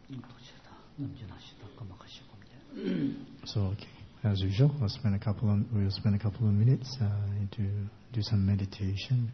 So, okay, as usual, we'll spend a couple of minutes to do some meditation.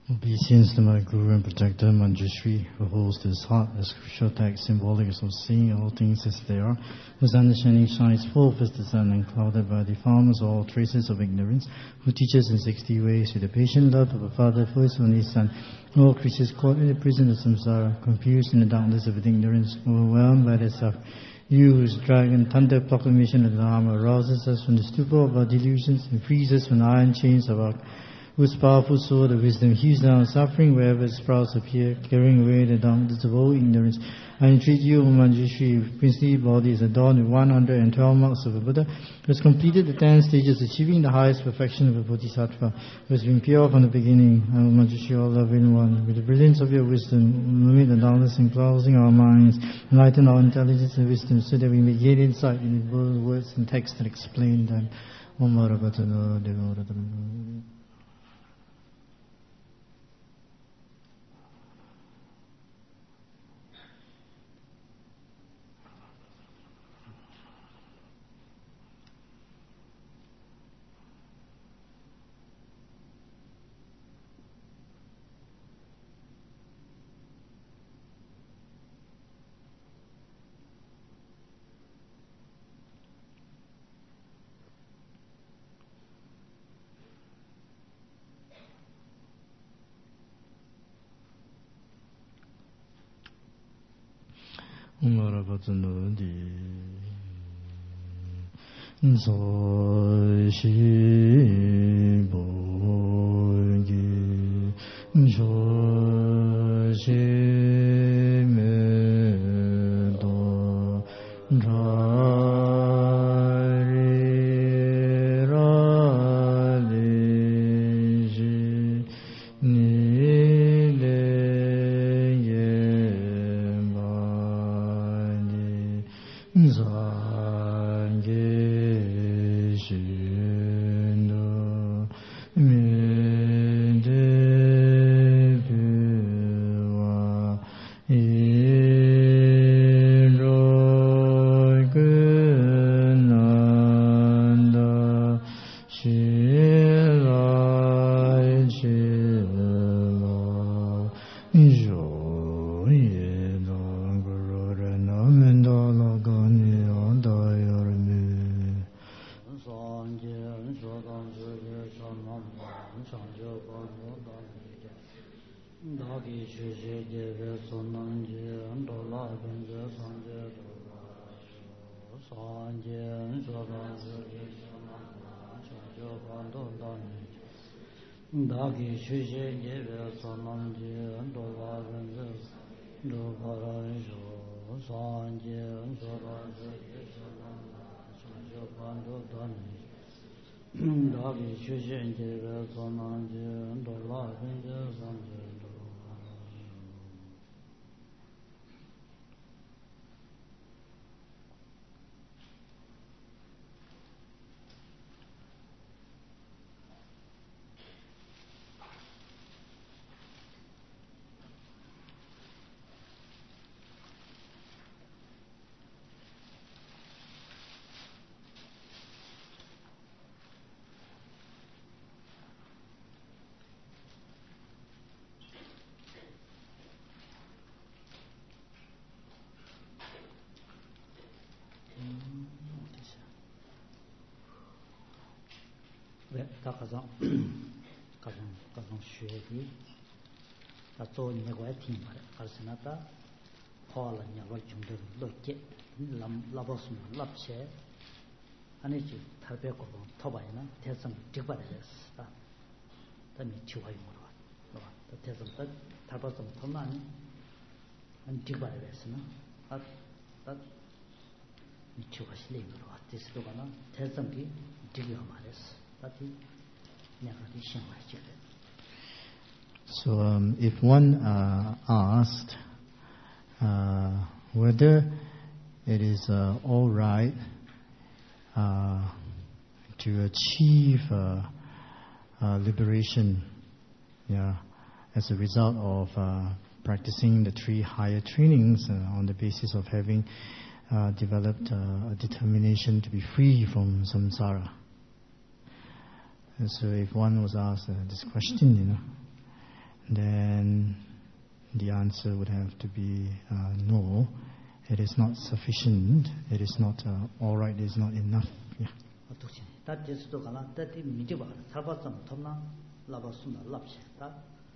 Obeisance to my Guru and Protector Manjushri, who holds this heart as crucial text symbolic of seeing all things as they are, whose understanding shines forth as the sun unclouded by defilements or all traces of ignorance, who teaches in 60 ways with the patient love of a father for his only son. All creatures caught in the prison of samsara, confused in the darkness of ignorance, overwhelmed by their suffering. You whose dragon thunder proclamation of the Dharma arouses us from the stupor of our delusions and frees us from the iron chains of our whose powerful sword of wisdom hews down suffering wherever its sprouts appear, clearing away the darkness of all ignorance. I entreat you, O Manjushri, princely body is adorned with 112 marks of a Buddha, who has completed the 10 stages, achieving the highest perfection of a Bodhisattva, who has been pure from the beginning. O Manjushri, all loving one, with the brilliance of your wisdom, illuminate the darkness enclosing our minds, enlighten our intelligence and wisdom, so that we may gain insight in the words and texts and explain them. Om Arabatana Devaradana. Marabatanodi Zoshi Bogi Joshi Medo Rari Rali Nile Zange Shindo Medebuwa Irogunanda Shilai Shila Joye Langurana Mendala Gani Andayorme Sanje Shodan Suje Sanam Sanje Banodanje Dagi Shuje Jeve Sonanje Andola Benje Sanje Sanje Shodan Suje Sanam Sanje Banodanje Dagi Shuje Jeve Sonanje Andola Benje Dogarajo Sanje Shodan Suje Sanam Sanje Banodanje Dagi Shuje Jeve Sonanje Andola Benje Sanje 다 가정学习다做你个听嘛가르치나다 화를 냐고 좀더 높게 라버스 랍체 아니지 탈배고 토바이나 대성 직발했어 다 미치와요 뭐 대성 다 탈버스 토만 안 직발했으나 다 미치와실이 뭐 디스도가나 대성이 직이가 말했어 So if one asked whether it is all right to achieve liberation as a result of practicing the 3 higher trainings on the basis of having developed a determination to be free from samsara. And so if one was asked this question, then the answer would have to be no. It is not sufficient. It is not all right. It is not enough. Yeah. 다 제스도 가나 때티 미디바 살바좀 톰나 라바스나 랍시 다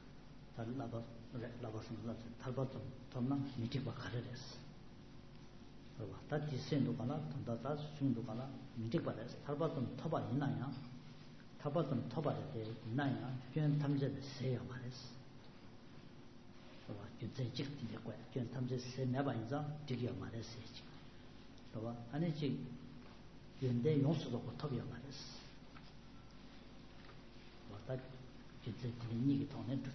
라바스나 랍시 살바좀 톰나 미디바 가르레스 그러봐 다 디센도 가나 다 수중도 가나 미디바레스 살바좀 터바 있나요 살바좀 터바에 있나요 괜 탐제데 세요 말레스 그러봐 괜찮지 직진데 거야 괜 탐제 세 매바 인자 디기어 말레스 그러봐 아니지 연대 용수도 고토비어 말했어. 왔다 진짜 들리니 돈에 두래.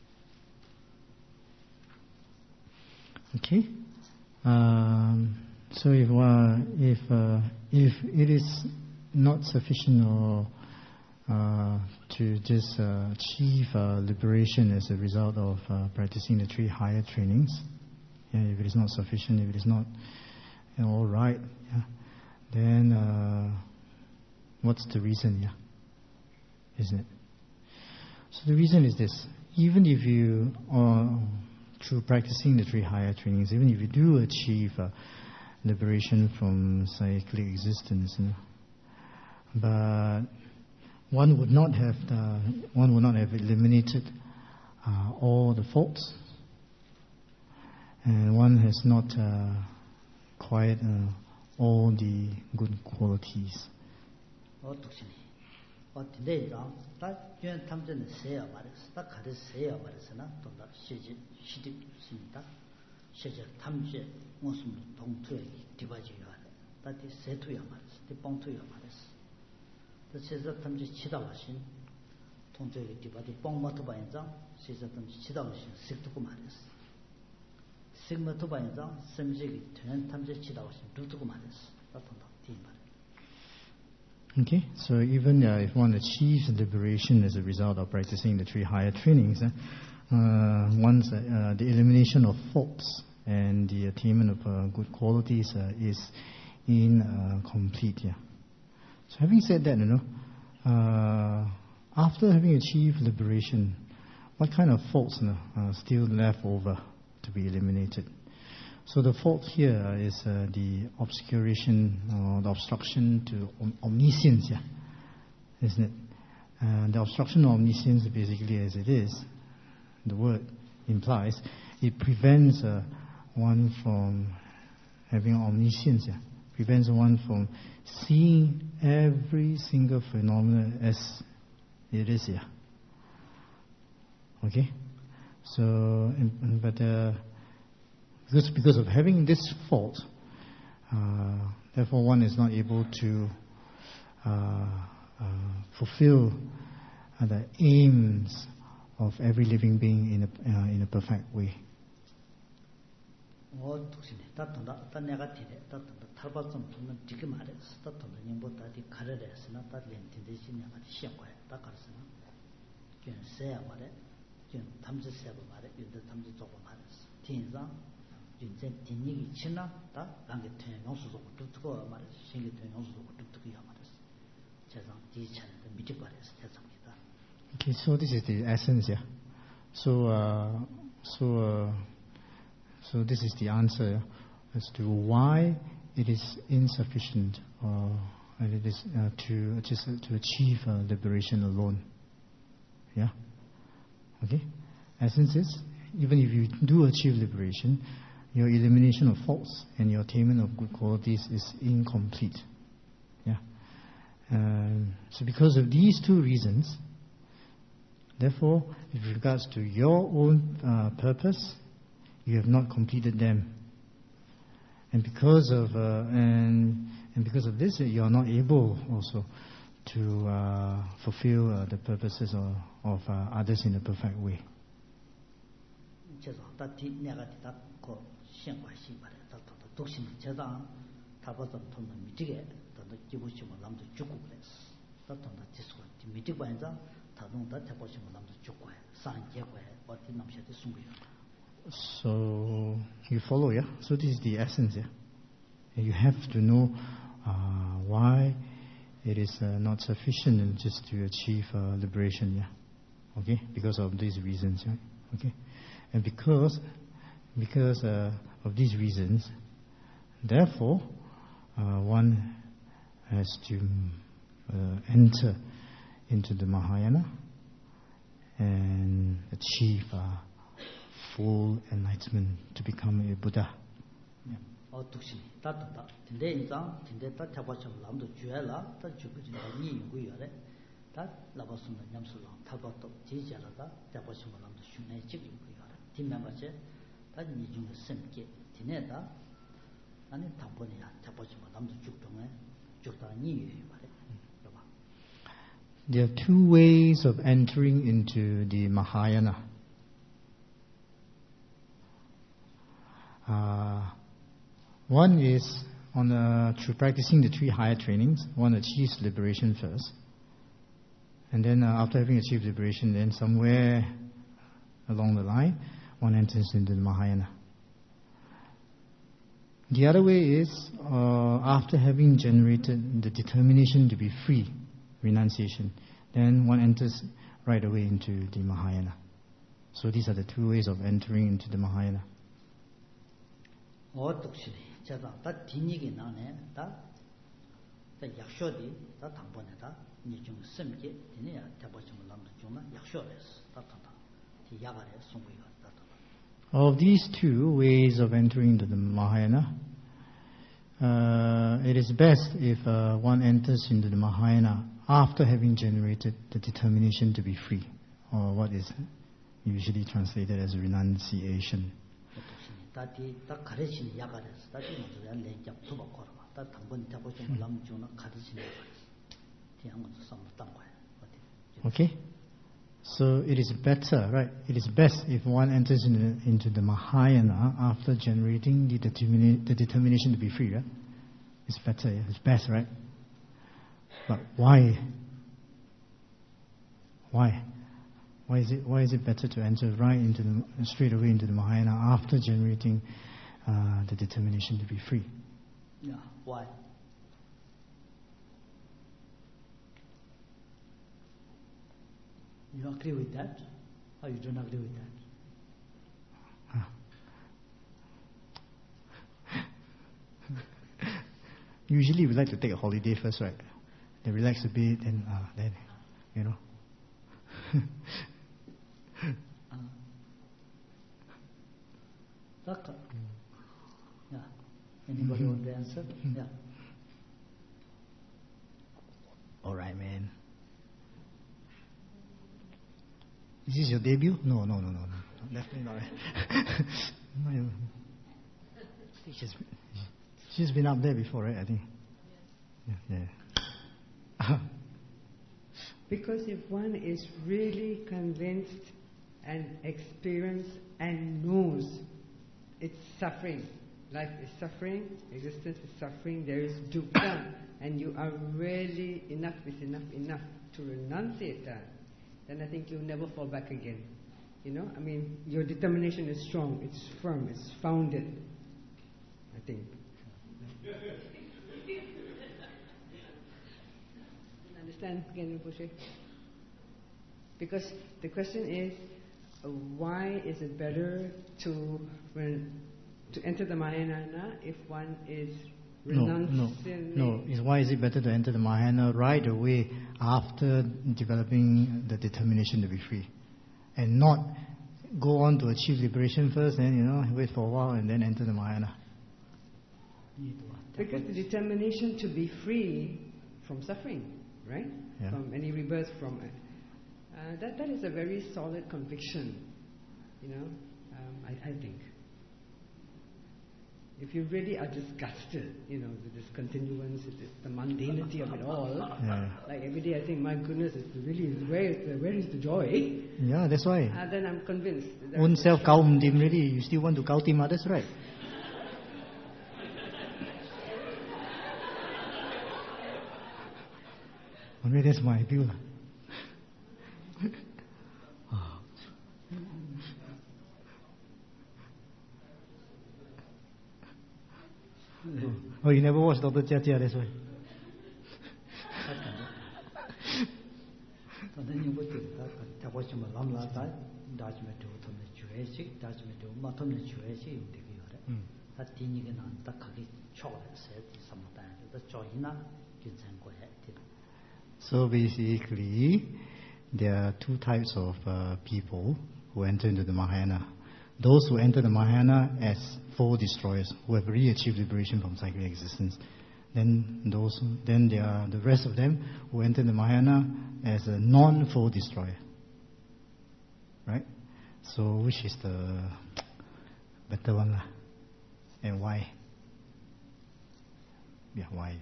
Okay. So if it is not sufficient or to just achieve liberation as a result of practicing the 3 higher trainings, if it is not sufficient, if it is not all right, then what's the reason? Isn't it? So the reason is this: even if you through practicing the 3 higher trainings, even if you do achieve liberation from cyclic existence, but one would not have eliminated all the faults, and one has not acquired all the good qualities. Okay, so even if one achieves liberation as a result of practicing the 3 higher trainings, once the elimination of faults and the attainment of good qualities is incomplete. So having said that, after having achieved liberation, what kind of faults are still left over to be eliminated? So the fault here is the obscuration or the obstruction to omniscience, isn't it? The obstruction of omniscience, basically as it is, the word implies, it prevents one from having omniscience, prevents one from seeing every single phenomenon as it is here. Okay? So, because of having this fault, therefore one is not able to fulfill the aims of every living being in a perfect way. Okay, so this is the essence, So this is the answer as to why it is insufficient, and it is to achieve liberation alone. Yeah. Okay. Essence is, even if you do achieve liberation, your elimination of faults and your attainment of good qualities is incomplete. Yeah. So because of these 2 reasons, therefore, with regards to your own purpose, you have not completed them. And because of because of this, you are not able also to fulfill the purposes of others in a perfect way. So you follow, So this is the essence, And you have to know why it is not sufficient just to achieve liberation, Okay, because of these reasons, right? Okay, and because of these reasons, therefore, one has to enter into the Mahayana and achieve full enlightenment to become a Buddha. tukshi ta tinde inzang tinde ta thapa cham lam do juela ta jugu ji ni yu yare ta laba sun nyam su lam thapa to ji jara da thapa cham lam do shune ji yu yare timma ba che ta ni jung sem ke tine da ani thapa ne ya thapa cham lam do juk dong juk da ni yu yare. There are two ways of entering into the Mahayana. One is through practicing the three higher trainings. One achieves liberation first, and then after having achieved liberation, then somewhere along the line, one enters into the Mahayana. The other way is after having generated the determination to be free, renunciation, then one enters right away into the Mahayana. So these are the two ways of entering into the Mahayana. 제가 다 뒤니게 나네 다 약쇼디 다 당번에다 니중 섬게 되네야 대보시면 남도 좀나 약쇼레스 다다다 디 야가레 송고이가 다다. Of these two ways of entering into the Mahayana, it is best if one enters into the Mahayana after having generated the determination to be free, or what is usually translated as renunciation. 다디 다 가르치는 야가레스 다디 먼저 렌잡 투바 걸어 다 당번 잡고 좀 남주나 가르치는 야가레스 Okay, so it is better, right? It is best if one enters into the Mahayana after generating the determination to be free, right? It's better, yeah? It's best, right? But why? Why is it better to enter straight away into the Mahayana after generating the determination to be free? Yeah, why? You agree with that, or you don't agree with that? Usually we like to take a holiday first, right? Then relax a bit, then you know. Yeah. Anybody want to answer? Yeah. All right, man. Is this your debut? No. Definitely not. She's been up there before, right? I think. Yeah. Because if one is really convinced and experienced and knows it's suffering, life is suffering, existence is suffering, there is dukkha, and you are really enough is enough to renunciate that, then I think you'll never fall back again. You know, I mean, your determination is strong, it's firm, it's founded, I think. Understand again, Rinpoche? Because the question is, why is it better to enter the Mahayana if one is renunciating? No. Why is it better to enter the Mahayana right away after developing the determination to be free, and not go on to achieve liberation first, then wait for a while and then enter the Mahayana? Because the determination to be free from suffering, right? Yeah. From any rebirth from it. That is a very solid conviction, I think. If you really are disgusted, with this continuance, the mundanity of it all, like every day I think, my goodness, it's really, where is the joy? Yeah, that's why. Then I'm convinced. Own self kaum dim really, you still want to kautim others, right? Maybe that's my view. Oh, you never watched Dr. Jia Jia, that's why. judgment of the Jewish, judgment of Matom Jewish in the Yore. That Tinigan and the Kaki Chola said sometimes the Joina gives and go ahead. So basically, there are two types of people who enter into the Mahayana. Those who enter the Mahayana as four destroyers, who have really achieved liberation from cyclic existence. Then there are the rest of them who enter the Mahayana as a non-four destroyer. Right? So which is the better one? And why? Yeah, why?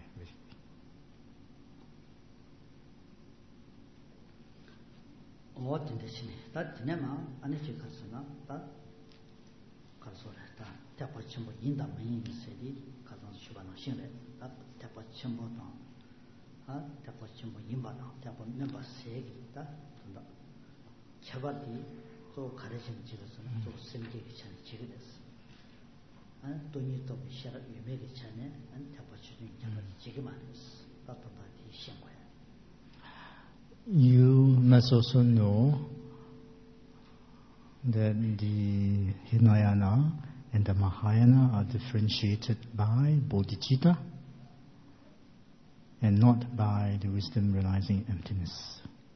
What in the city? That Nema, Anichi Kasana, that Kasora, Tapachimbo in the main city, Kazan Shubana Shire, that Tapachimbo down, Tapachimbo Yimbana, Tapa member Segi, that Chavati, so Karajim Jigasan, so Semki Chan Jigas. And don't you talk share you make a channel and Tapachim Jigamas, that is Shamway. You must also know that the Hinayana and the Mahayana are differentiated by bodhicitta and not by the wisdom realizing emptiness.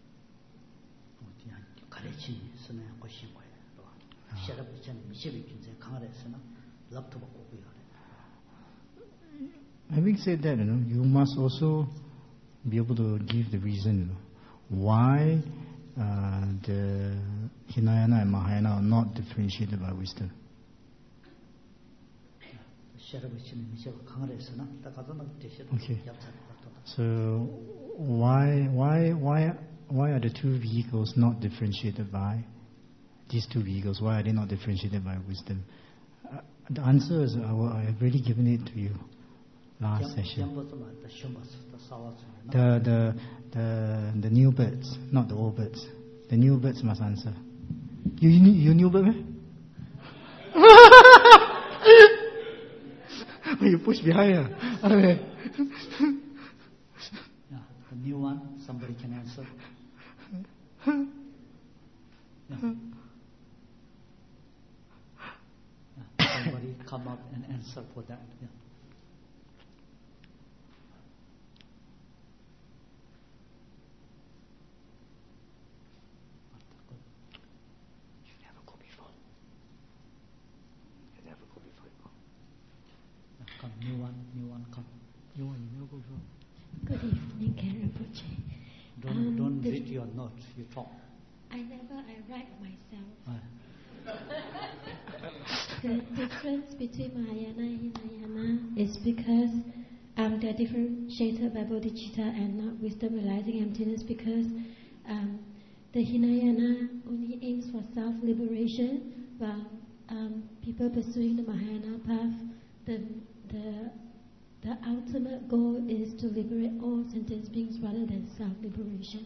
Having said that, you must also be able to give the reason. Why the Hinayana and Mahayana are not differentiated by wisdom? Okay. So why are the two vehicles not differentiated by these two vehicles? Why are they not differentiated by wisdom? The answer is I have already given it to you last session. The new birds, not the old birds. The new birds must answer. You new bird? You push behind. Okay. Yeah, the new one, somebody can answer. Yeah. Yeah, somebody come up and answer for that. Yeah. New one, come. New one, you go for. Good evening, Karen Puche. Don't read your notes, you talk. I write myself. The difference between Mahayana and Hinayana is because they're differentiated by bodhicitta and not wisdom realizing emptiness, because the Hinayana only aims for self-liberation, while people pursuing the Mahayana path, the ultimate goal is to liberate all sentient beings rather than self-liberation.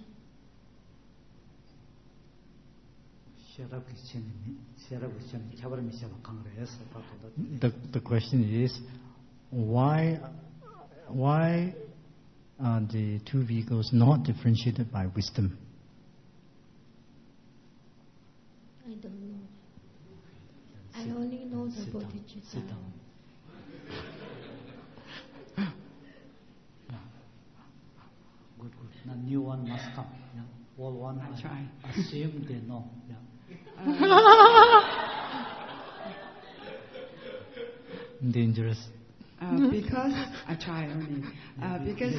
The question is, why are the two vehicles not differentiated by wisdom? I don't know. I only know the bodhicitta. Sit down. Good. Now new one must come. Yeah. Old one, I try. Assume they know. Yeah. Dangerous. Because I try only. Because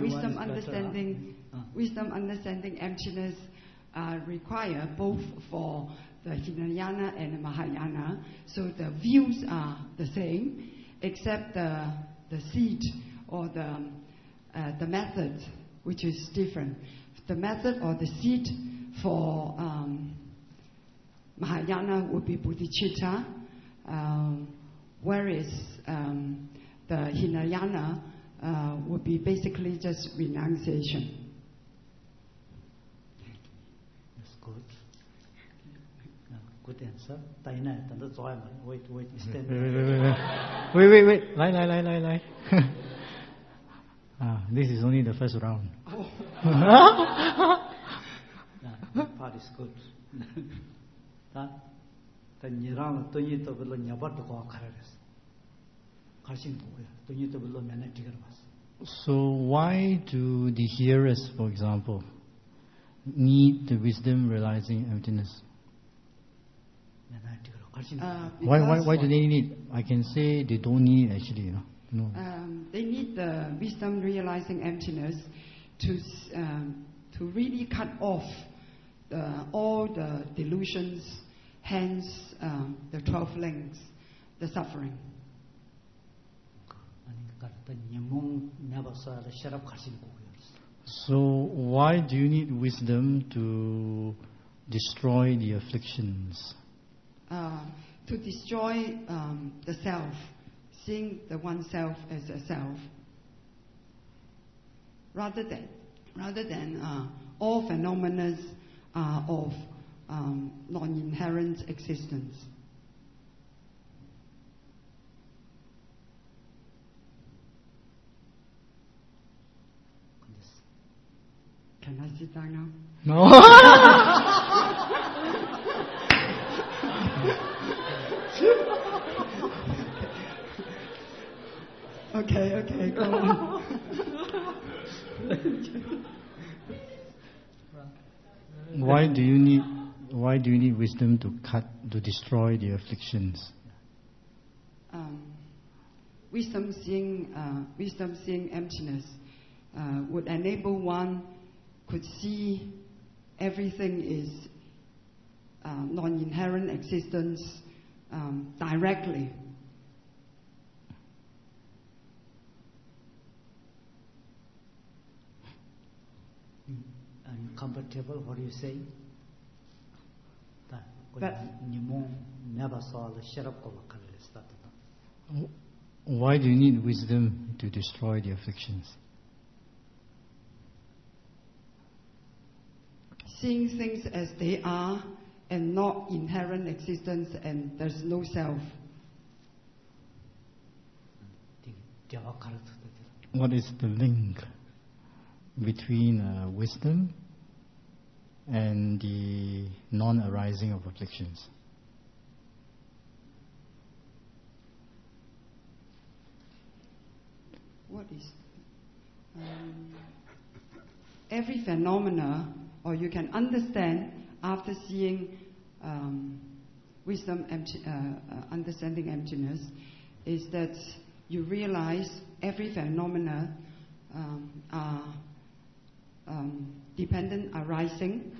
wisdom understanding emptiness require both for the Hinayana and the Mahayana. So the views are the same, except the seed or the method, which is different. The method or the seed for Mahayana would be bodhicitta, whereas the Hinayana would be basically just renunciation. That's good. Good answer. Wait, stand. Wait. Lie. This is only the first round. That part is good. 다 니랑 돈이 또 별로 냐버도 거 가라랬어. 가신 거고요. 돈이 또 별로 맨날 지금 봤어. So why do the hearers, for example, need the wisdom realizing emptiness? 맨날 지금 가신 Why do they need? I can say they don't need actually, you know. No. They need the wisdom realizing emptiness to really cut off all the delusions, hence the 12 links, the suffering. So why do you need wisdom to destroy the afflictions? To destroy the self, seeing the oneself as a self, rather than all phenomena of non-inherent existence. Can I sit down now? No. Okay, go on. Why do you need wisdom to destroy the afflictions? Wisdom seeing emptiness would enable one could see everything is non-inherent existence directly. Uncomfortable, what do you say? Why do you need wisdom to destroy the afflictions? Seeing things as they are and not inherent existence, and there's no self. What is the link between wisdom and the non-arising of afflictions? What is every phenomena, or you can understand after seeing wisdom, understanding emptiness, is that you realize every phenomena are dependent arising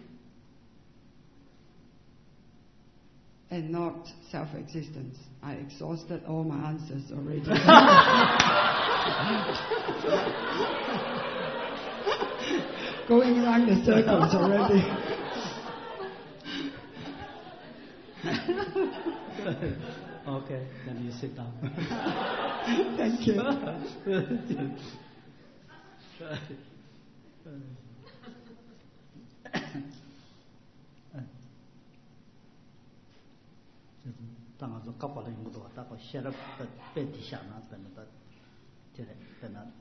and not self-existence. I exhausted all my answers already. Going around the circles already. Okay, then you sit down. Thank you. 당아서 갑발의 것도 왔다고 셔럽 뺏디샤나 때문에 때나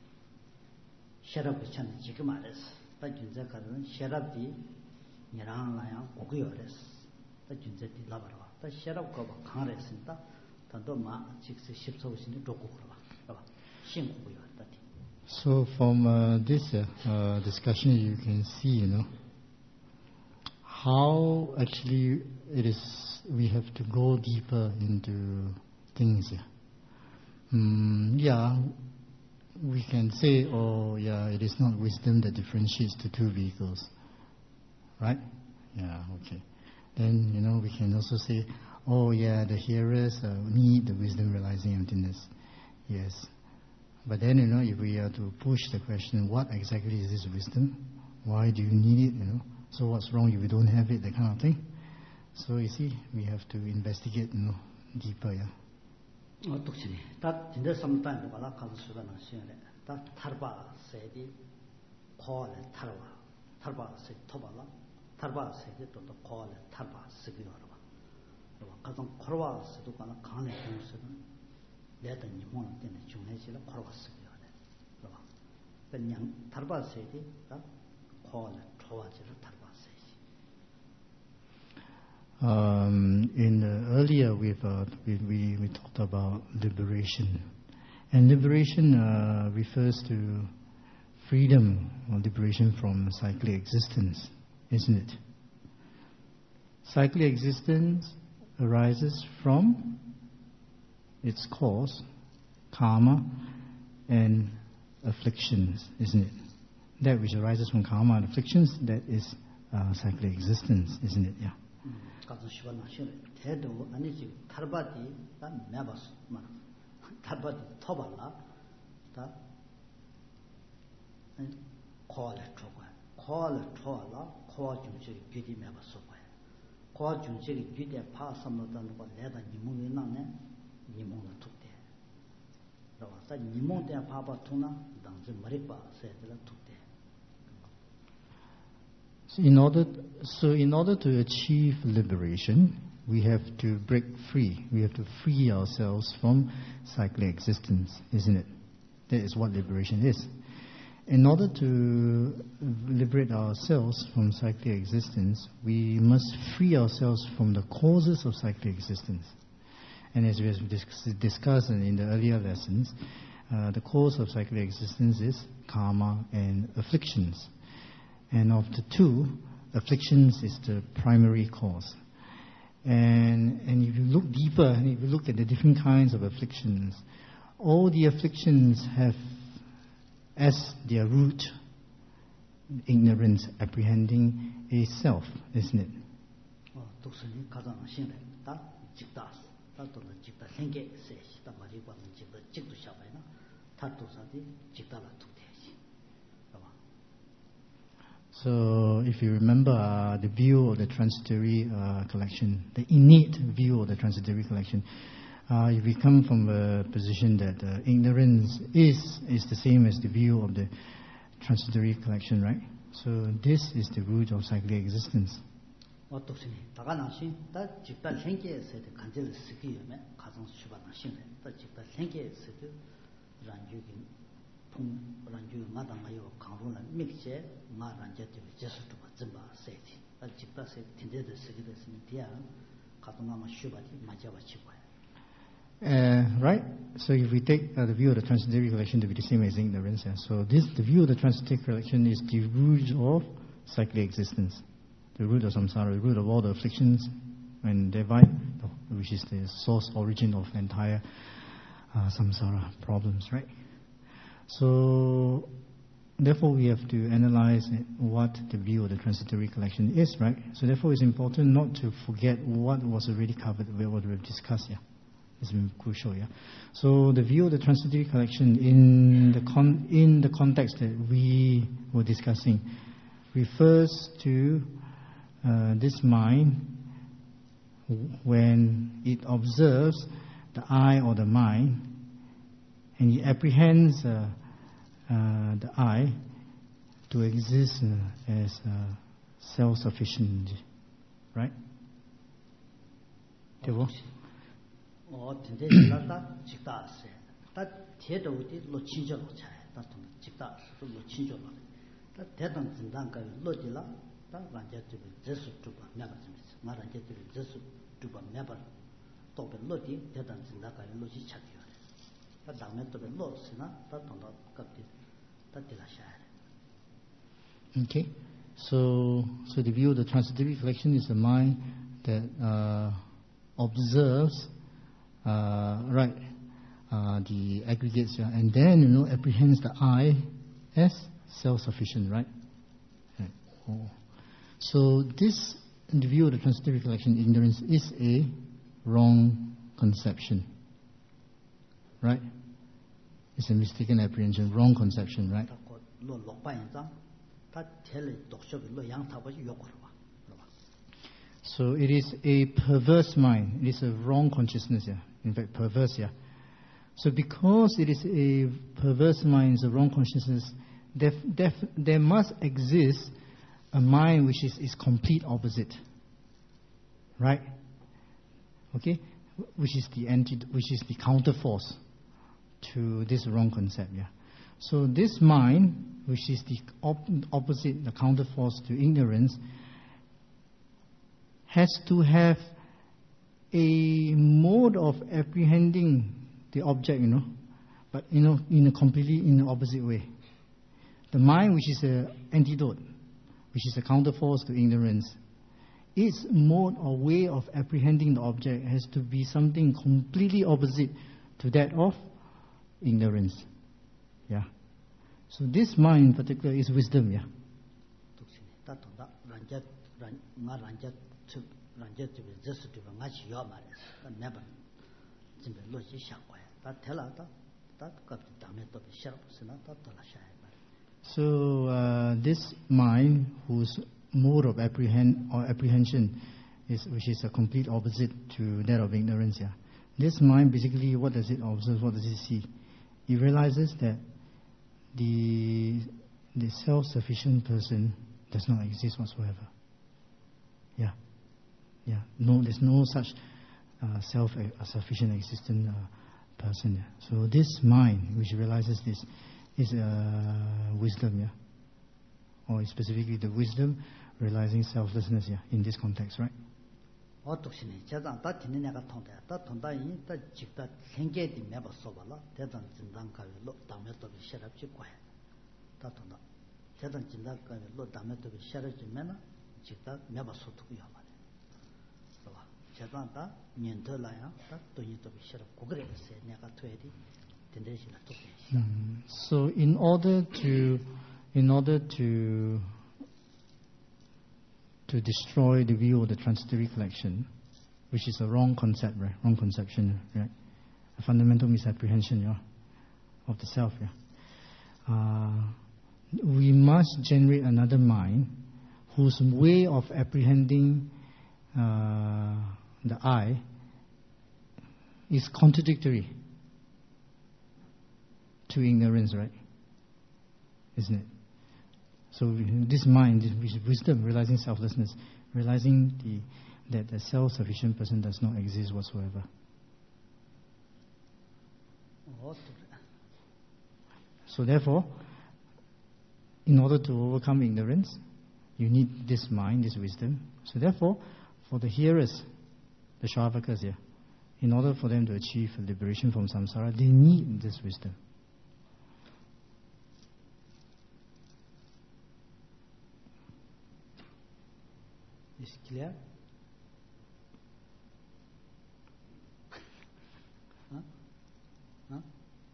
셔럽 천 지금 말했어. 다 준자 가는 셔럽이 니랑나야 고기어랬어. 다 준자디 라바라. 다 셔럽 거 강하랬습니다. 단도 마 직스 10소신이 좋고 그러봐. 신고고요. 다디. So from this discussion you can see, how actually it is we have to go deeper into things here. We can say, it is not wisdom that differentiates the two vehicles. Right? Yeah, okay. Then, we can also say, the hearers need the wisdom realizing emptiness. Yes. But then, if we are to push the question, what exactly is this wisdom? Why do you need it, So what's wrong if you don't have it, that kind of thing? So you see, we have to investigate, deeper, yeah. 독신이 다 진짜 삼단 거라 가서 수가는 시간에 다 탈바 세디 코에 탈바 세 토발라 탈바 세디 또 코에 탈바 쓰기로 봐. 가장 코로와 쓰도 가나 강에 공수는 내가 니몬 때문에 중요해지라 코로와 쓰기로 해. 봐. 그냥 탈바 세디 다 코에 좋아지라 탈바 세디. Earlier we talked about liberation, and liberation refers to freedom or liberation from cyclic existence, isn't it? Cyclic existence arises from its cause, karma, and afflictions, isn't it? That which arises from karma and afflictions, that is cyclic existence, isn't it? Yeah. 가서 시원한 시원해. 대도 아니지 탈바디 난 매봤어. 막 탈바디 터발라. 다 코알에 쳐고야. 코알에 쳐라. 코아 중식이 귀디 매봤어 거야. 코아 중식이 귀대 파삼로다는 거 내가 니몽이 나네. 니몽을 툭대. 그래서 니몽 때 파바 투나 당시 머리바 세들 툭대. So in order to achieve liberation, we have to break free. We have to free ourselves from cyclic existence, isn't it? That is what liberation is. In order to liberate ourselves from cyclic existence, we must free ourselves from the causes of cyclic existence. And as we have discussed in the earlier lessons, the cause of cyclic existence is karma and afflictions. And of the two, afflictions is the primary cause. And if you look deeper, and if you look at the different kinds of afflictions, all the afflictions have as their root ignorance, apprehending a self, isn't it? 독선이 가장 신뢰 다 직다스 다도는 직다 생계 세시 다 마리과는 직다 직도 샤바이나 다도사디 직다라 두대시. So, if you remember the view of the transitory collection, the innate view of the transitory collection, if we come from a position that ignorance is the same as the view of the transitory collection, right? So, this is the root of cyclic existence. 어떻으니 다가나시 다 직다 생계에서 간절히 쓰기에면 가정 수반한 신뢰 다 직다 생계에서 란주긴 란주 마당가요 강론을 믹세 마란제트 제스트가 점바 세티 다 직다 세 tin데드 쓰게 됐으면 디야 가동하면 슈바디 맞아봐 치고요. Right? So if we take the view of the transitory collection to be the same as ignorance, so the view of the transitory collection is the root of cyclic existence, the root of samsara, the root of all the afflictions, and thereby, which is the source, origin of entire samsara problems, right? So, therefore, we have to analyze what the view of the transitory collection is, right? So, therefore, it's important not to forget what was already covered, what we've discussed here. It's been crucial, yeah. So, the view of the transitory collection in the context that we were discussing refers to this mind when it observes the I or the mind, and it apprehends the I to exist as self-sufficient, right? 근데 나다 직다세 다 대도디 로친저로 차야 다 직다 로친저로 다 대단 진단가 로디라 다 완전히 제수 두바 내가 좀 말한테 제수 두바 내가 또베 로디 대단 진단가 로지 차기요 다 다음에 또베 로스나 다 돈도 갑디 다 딜라샤야. Okay, so the view of the transitory collection is the mind that observes the aggregates, and then apprehends the I as self-sufficient, right? So this, in the view of the transitory collection, ignorance is a wrong conception, right? It's a mistaken apprehension, wrong conception, right? So it is a perverse mind. It is a wrong consciousness, yeah. In fact, perverse, yeah. So because it is a perverse mind, it's a wrong consciousness, there must exist a mind which is complete opposite, right? Okay, which is the counter force to this wrong concept, yeah. So this mind, which is the opposite, the counter force to ignorance, has to have a mode of apprehending the object, but in a completely in the opposite way. The mind, which is an antidote, which is a counterforce to ignorance, its mode or way of apprehending the object has to be something completely opposite to that of ignorance. Yeah. So this mind in particular is wisdom. Yeah. So this mind, whose mode of apprehension which is a complete opposite to that of ignorance. Yeah. This mind, basically, what does it observe? What does it see? It realizes that the self-sufficient person does not exist whatsoever. Yeah. Yeah. No, there's no such self-sufficient existent person. Yeah. So this mind, which realizes this, is wisdom. Yeah. Or specifically the wisdom realizing selflessness. Yeah. In this context, right? So in order to destroy the view of the transitory collection, which is a wrong concept, right? Wrong conception, right? A fundamental misapprehension of the self. We must generate another mind whose way of apprehending the I is contradictory to ignorance, right? Isn't it? So this mind, which is wisdom, realizing selflessness, realizing that the self-sufficient person does not exist whatsoever. So therefore, in order to overcome ignorance, you need this mind, this wisdom. So therefore, for the hearers, the Shravakas here, in order for them to achieve liberation from samsara, they need this wisdom. Is clear? Huh?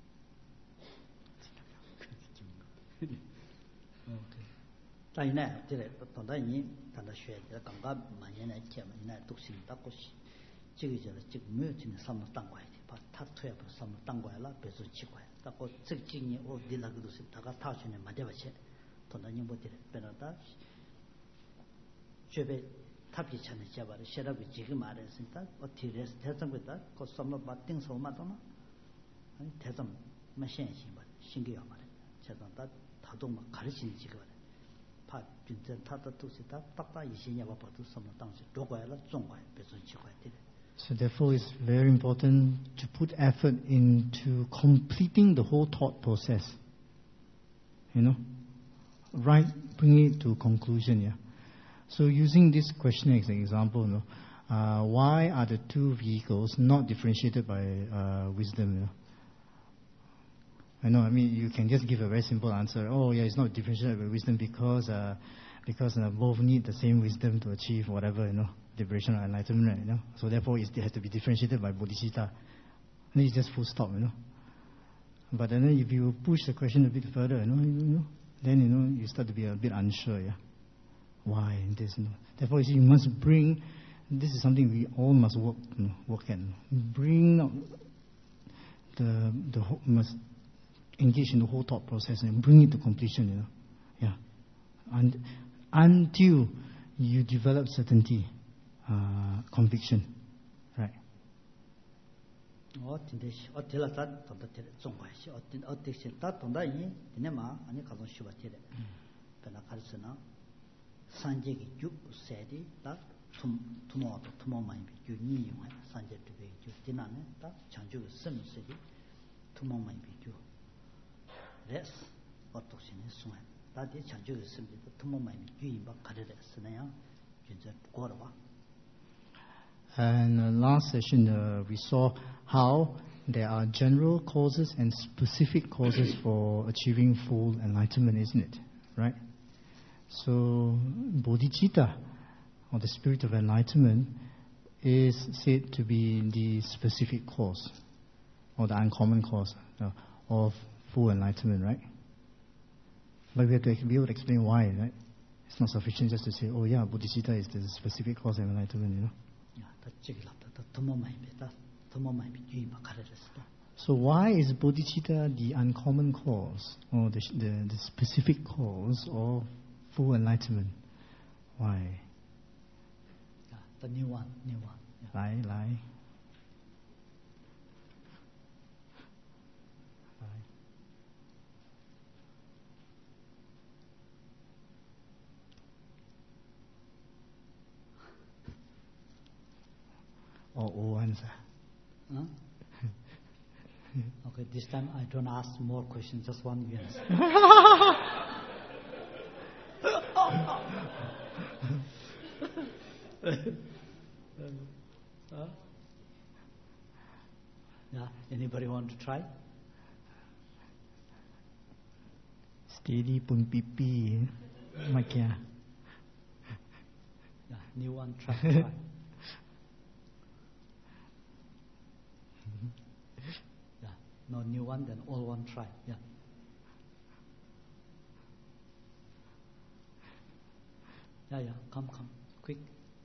Okay. Taina, dire, tonda ni, tanda shue, ganga manyana kiam, ina tuksin takoshi. Jigi jala jig mu tin sam tangwai, pa ta tuya pa sam tangwai la bezu chikwai. Tako zig jingni o dilagudu si taga ta shune madeba che. Tonda ni bo dire, benada shube 탑이 차는 잡아를 셔라고 지금 말했으니까 어떻게 대성부터 그 섬로 받딩 소마도나 아니 대성 마신신 봐 신기야 말이야. 제가 다도 막 가르치는 지금 파 진짜 타다 뜻이다 딱딱 이신이야 봐도 섬로 당시 조과야라 종과야 배선 지과야 돼. So therefore it's very important to put effort into completing the whole thought process. Right, bring it to conclusion, yeah. So using this question as an example, why are the two vehicles not differentiated by wisdom? I know, you can just give a very simple answer. Oh, yeah, it's not differentiated by wisdom because both need the same wisdom to achieve whatever, liberation or enlightenment, right? So therefore, it has to be differentiated by bodhicitta. And it's just full stop, But then if you push the question a bit further, then you start to be a bit unsure, yeah. Why this? Therefore, you see, you must bring. This is something we all must work at. Bring out must engage in the whole thought process and bring it to completion. Yeah, and until you develop certainty, conviction, right? 산제기 쭉 세디 딱 투모도 많이 비주 니용해 산제 두배 주 디나네 딱 장주의 섬세디 투모 많이 비주 레스 어떻게네 숨어 다디 장주의 섬디 투모 많이 비주 임바 가르레스네요 진짜 고르와 And last session, we saw how there are general causes and specific causes for achieving full enlightenment, isn't it? Right? So, bodhicitta, or the spirit of enlightenment, is said to be the specific cause, or the uncommon cause of full enlightenment, right? But we have to be able to explain why, right? It's not sufficient just to say, oh yeah, bodhicitta is the specific cause of enlightenment, you know. So why is bodhicitta the uncommon cause, or the specific cause of full enlightenment? Why? The new one. Lie. Or old ones. Huh? Okay, this time I don't ask more questions, just one yes. Yeah, anybody want to try? Steady pun pipi. Makia. Yeah, new one, try. Yeah, no new one, then old one, try. Yeah. Yeah, come, quick.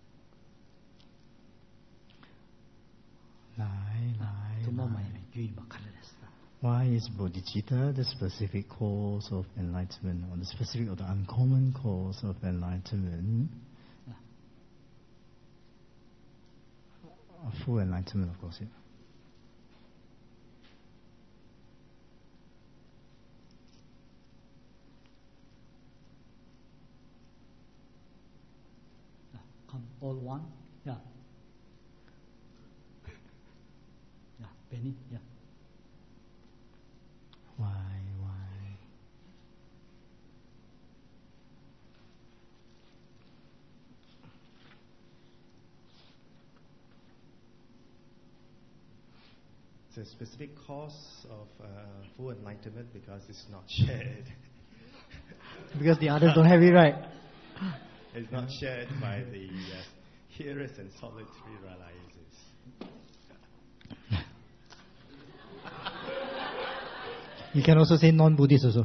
Why is bodhicitta the specific cause of enlightenment, or the specific or the uncommon cause of enlightenment? Full enlightenment, of course. Yeah. Come, all one. Yeah. Yeah, Benny. Yeah. Why? The specific cause of full enlightenment because it's not shared. Because the others don't have it, right? It's not shared by the hearers and solitary realizers. You can also say non-Buddhist also.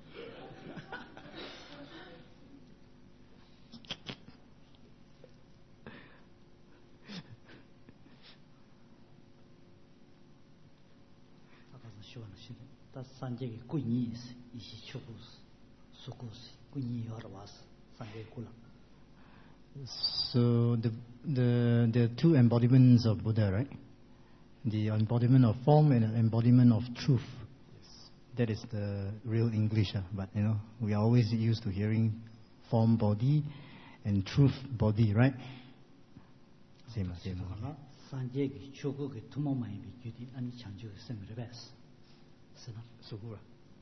So the two embodiments of Buddha, right? The embodiment of form and the embodiment of truth. Yes. That is the real English, but you know, we are always used to hearing form body and truth body, right? Same. 산재기 초국의 두모마이 비규디 아니 창조의 생물의 베스 스나 수구라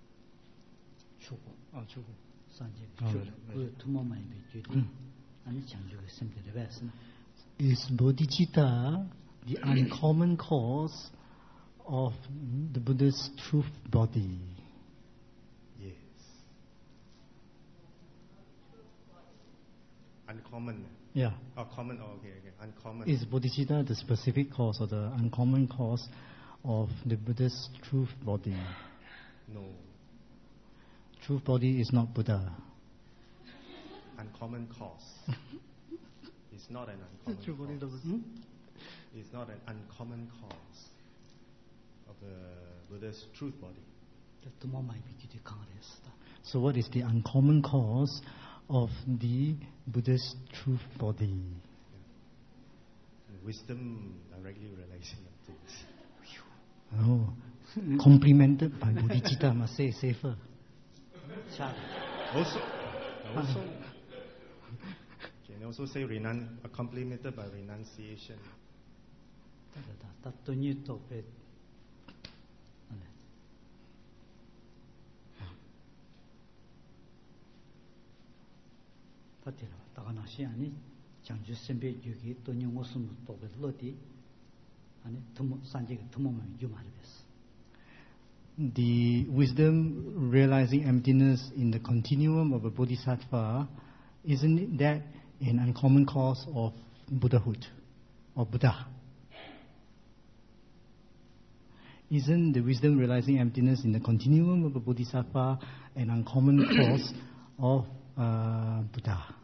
초국 초국 산재기 초국 두모마이 비규디 아니 창조의 생물의 베스. Is bodhicitta the uncommon cause of the Buddha's truth body? Yes. Uncommon. Yeah. Oh, common. Oh, okay. Uncommon. Is bodhicitta the specific cause or the uncommon cause of the Buddha's truth body? No. Truth body is not Buddha. Uncommon cause. It's not an uncommon cause. It's not an uncommon cause of the Buddha's truth body. So what is the uncommon cause of the Buddha's truth body? Wisdom directly relating to things. Oh, complemented by bodhicitta, must say safer. Also, can also say complemented by renunciation. 장주 선배 여기 또 영어선 또 별로디 아니 더 산지가 더 몸에 유마르겠어. The wisdom realizing emptiness in the continuum of a bodhisattva, isn't that an uncommon cause of Buddhahood or Buddha? Isn't the wisdom realizing emptiness in the continuum of a bodhisattva an uncommon cause of Buddha?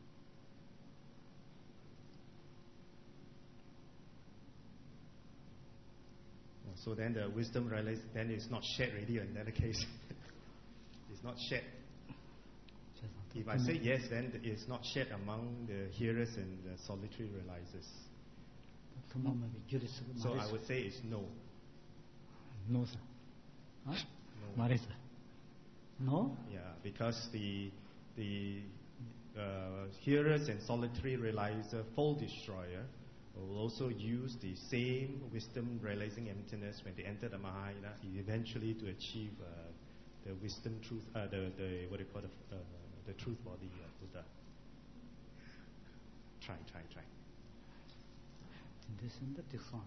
So then the wisdom realized, then it's not shared already in that case. It's not shared. If I say yes, then it's not shared among the hearers and the solitary realizers. So I would say it's no. No, sir. Huh? No. What is it? No? Yeah, because the hearers and solitary realizer, full destroyer, will also use the same wisdom realizing emptiness when they enter the Mahayana, eventually to achieve the wisdom truth, the what do you call the truth body Buddha. Try. This is the different.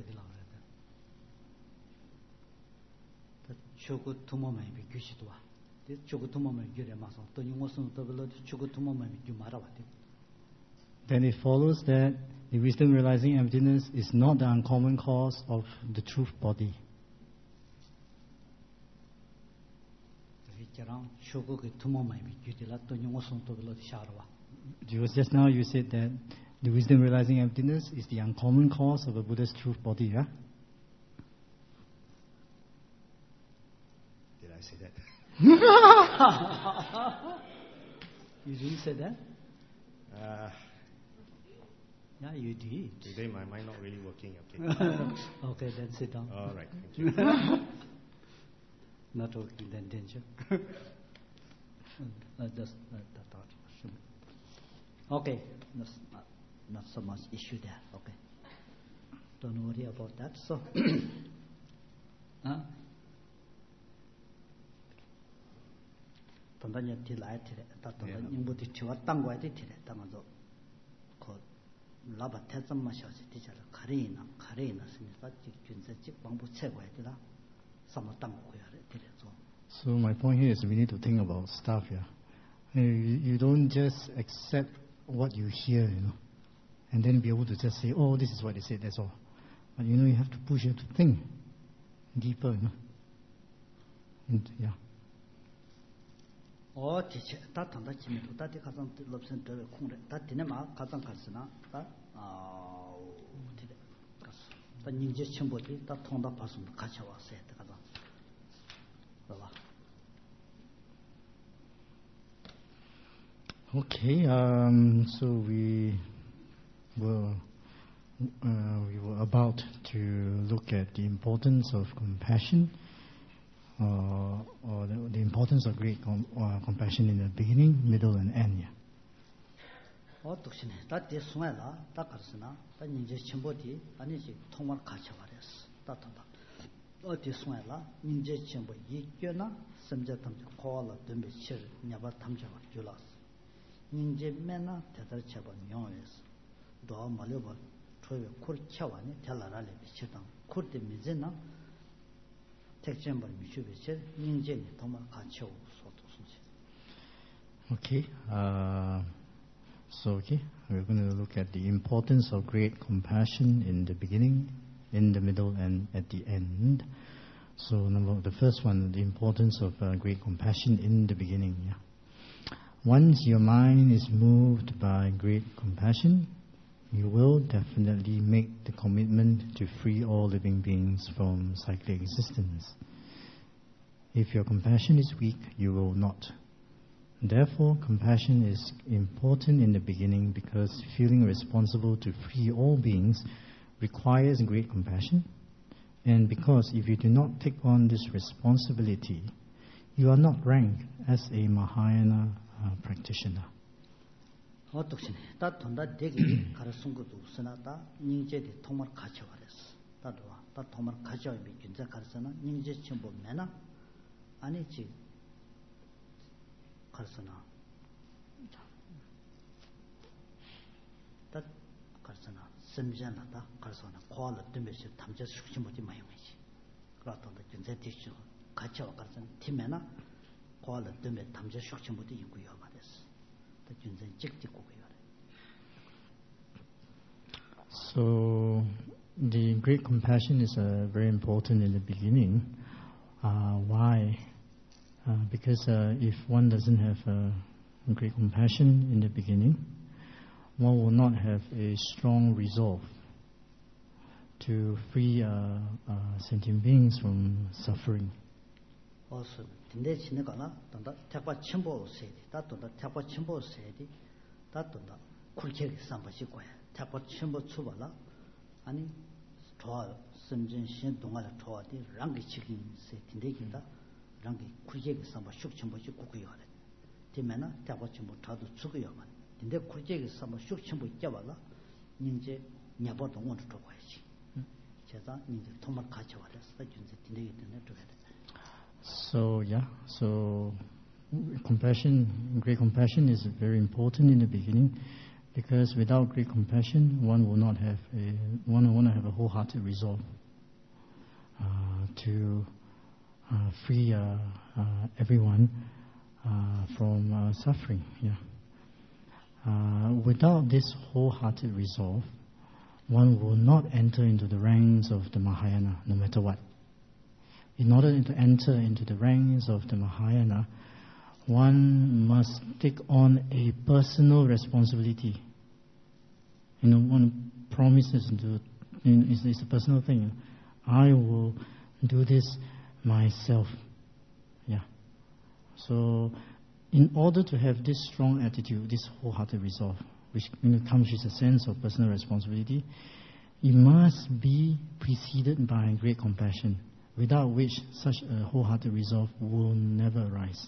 chogo tumo mai bi gyushidwa de chogo tumo mai gyure maso to nyungo sun to belo chogo tumo mai bi gyumarawa de. Then it follows that the wisdom realizing emptiness is not the uncommon cause of the truth body. Because just now you said that the wisdom realizing emptiness is the uncommon cause of a Buddha's truth body, yeah? Did I say that? You didn't say that? Yeah, you did. Today my mind not really working, okay. Okay, then sit down. All right, thank you. Not working, then danger. Just that thought. Okay, not so much issue there. Okay, don't worry about that. So, 단단히 딜라이 딜에 단단 인부디 치와 땅과에 딜에 땅아서 그 라바 태점 마셔지 디자라 가리나 스니까 균세직 방부 최고에 딜라 삼아 땅고야 딜에서. So my point here is we need to think about stuff, yeah. You don't just accept what you hear, you know, and then be able to just say, oh, this is what they said, that's all. But you know, you have to push it to think deeper, you know. And, yeah. 디체 다 단다 치미도 다디 가상 럽선 더 콩레 다 디네마 가상 가스나 다 디데 가스 다 닝제 첨보디 다 통다 파순 같이 왔어요 가자 봐봐. Okay, so we were about to look at the importance of compassion, or the importance of great compassion in the beginning, middle, and end. Yeah. 독신에 다디 숨에라 다 가르스나 다 닝제 첨보디 아니지 통말 같이 와랬어 다 통다 어디 숨에라 닝제 첨보 이겨나 섬제 탐자 코알라 덤베 칠 냐바 탐자가 줄었어 닝제 맨나 대달 쳐봐 명에서 더 말려봐 초에 콜 쳐와니 달라라래 비치당 콜때 미제나 택점벌 미슈비체 닝제니 도마 같이 오소도 순지. Okay, so we're going to look at the importance of great compassion in the beginning, in the middle, and at the end. So the first one, the importance of great compassion in the beginning. Yeah. Once your mind is moved by great compassion, you will definitely make the commitment to free all living beings from cyclic existence. If your compassion is weak, you will not. Therefore, compassion is important in the beginning because feeling responsible to free all beings requires great compassion, and because if you do not take on this responsibility, you are not ranked as a Mahayana practitioner. 독신에 다 돈다 되게 가르친 것도 없으나다 닝제디 통말 같이 와랬어 다도와 다 통말 같이 와비 균자 가르잖아 닝제 전부 매나 아니지 가르잖아 다 가르쳐나 심전하다 가르쳐나 과를 되면서 담자 숙심 못이 마용이지 그렇다고 전제 티슈 같이 와 가르쳐 팀에나 과를 되면 담자 숙심 못이 있고요 말했어. 다 전제 직직고요. So the great compassion is very important in the beginning. Why? Because if one doesn't have great compassion in the beginning, one will not have a strong resolve to free sentient beings from suffering. Also, 근데 지내가나 돈다 택바 첨보 세디 다 돈다 택바 첨보 세디 다 돈다 쿨케기 삼바시 거야 택바 첨보 추발라 아니 좋아요 심진 신 동안에 좋아디 랑기 치긴 세 딘데긴다 랑기 쿨케기 삼바 슉 첨보시 고고요 하래 되면은 택바 첨보 타도 추고요 만 근데 쿨케기 삼바 슉 첨보 있자발라 이제 냐버 동원 들어가야지 제가 이제 통말 같이 와서 준세 딘데기 때문에 들어야 돼. So compassion, great compassion is very important in the beginning, because without great compassion, one will not have a wholehearted resolve to free everyone from suffering. Without this wholehearted resolve, one will not enter into the ranks of the Mahayana, no matter what. In order to enter into the ranks of the Mahayana, one must take on a personal responsibility. One promises it's a personal thing. I will do this myself. So, in order to have this strong attitude, this wholehearted resolve, which comes with a sense of personal responsibility, it must be preceded by great compassion, without which such a wholehearted resolve will never arise.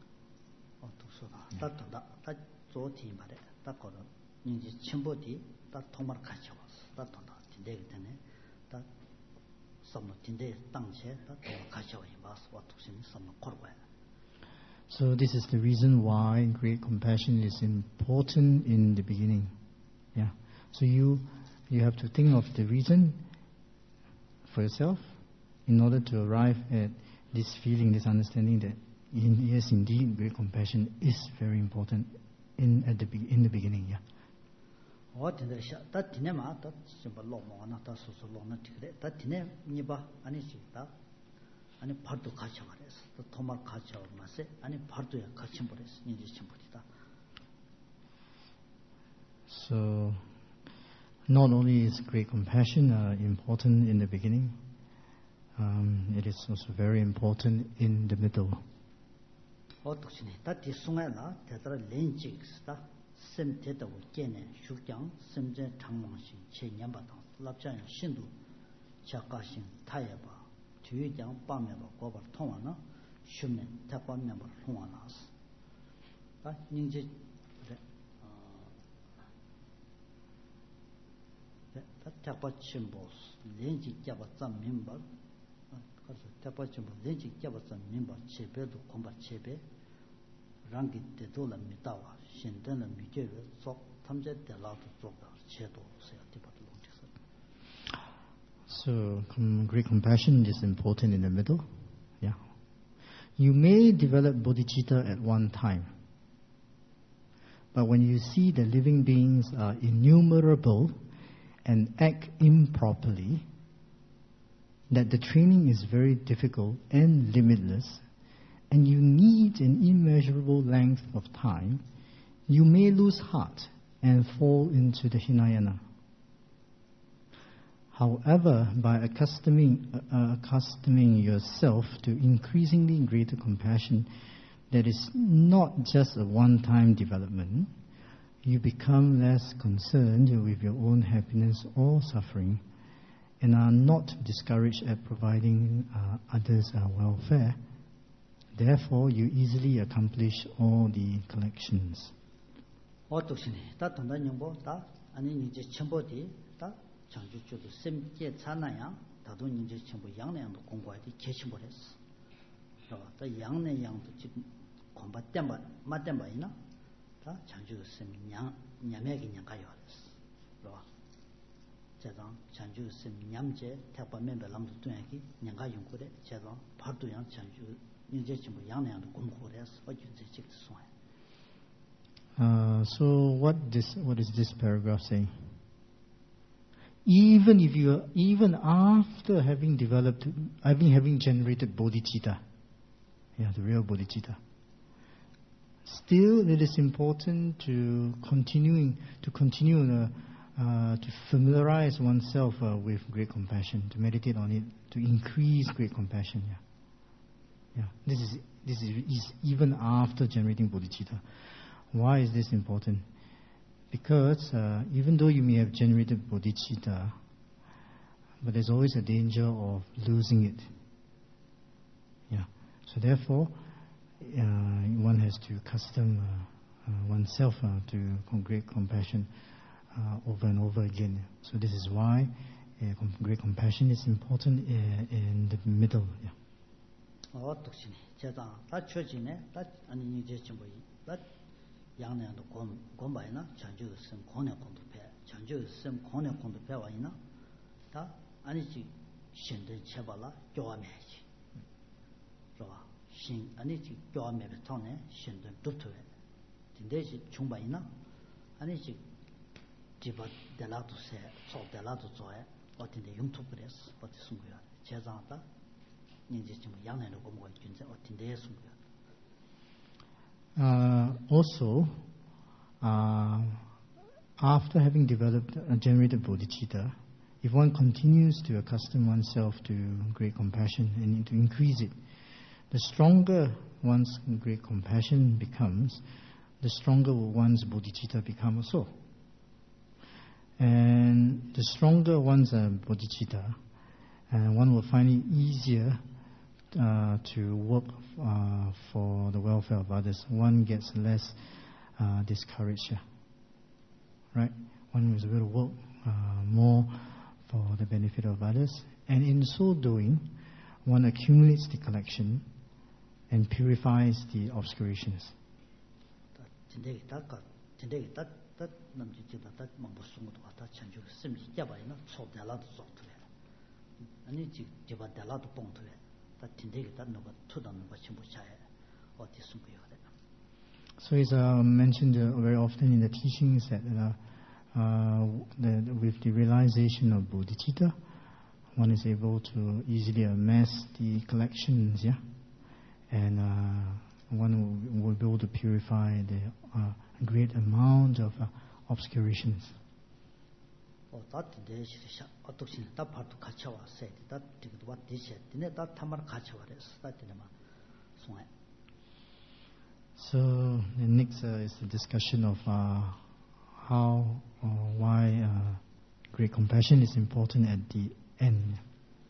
So this is the reason why great compassion is important in the beginning. So you have to think of the reason for yourself, in order to arrive at this feeling, this understanding that yes, indeed, great compassion is very important in the beginning. So not only is great compassion important in the beginning, it is also very important in the middle. So great compassion is important in the middle. You may develop bodhicitta at one time, but when you see the living beings are innumerable and act improperly, that the training is very difficult and limitless, and you need an immeasurable length of time, you may lose heart and fall into the Hinayana. However, by accustoming yourself to increasingly greater compassion, that is not just a one-time development, you become less concerned with your own happiness or suffering, and are not discouraged at providing others' welfare. Therefore, you easily accomplish all the collections. 로 제가 전주 심 냠제 태바 멤버 람도 tuyaki 냥가 용고래 제가 파도양 전주 이제 좀 양양도 공고래서 어준지 직도 소야. So what is this paragraph saying? Even after having generated bodhicitta, the real bodhicitta, still it is important to continue to familiarize oneself with great compassion, to meditate on it, to increase great compassion. This is even after generating bodhicitta. Why is this important? Because even though you may have generated bodhicitta, but there's always a danger of losing it. So therefore, one has to accustom oneself to great compassion over and over again. So this is why great compassion is important in the middle. 어떻게 제가 다 쳐지네. 다 아니 이제 좀 뭐이. 양내도 곰바이나 전주 심 권의 공도패 전주 심 권의 공도패 와이나 다 아니지 신의 체발라 교화매지 그러와 신 아니지 교화매를 통해 신의 도토에 근데지 중바이나 아니지 디바 델라도세 소델라도 조에 어딘데 용토브레스 어디 숨고요 제자다 이제 좀 양내도 곰고 있긴데 어딘데 숨고요. Also, after having generated bodhicitta, if one continues to accustom oneself to great compassion and to increase it, the stronger one's great compassion becomes, the stronger will one's bodhicitta become also. And the stronger one's bodhicitta, one will find it easier to work for the welfare of others. One gets less discouraged, right? One is able to work more for the benefit of others, and in so doing, one accumulates the collection and purifies the obscurations. So it's mentioned very often in the teachings that with the realization of bodhicitta, one is able to easily amass the collections, and one will be able to purify the great amount of obscurations. So the next is the discussion of how or why great compassion is important at the end.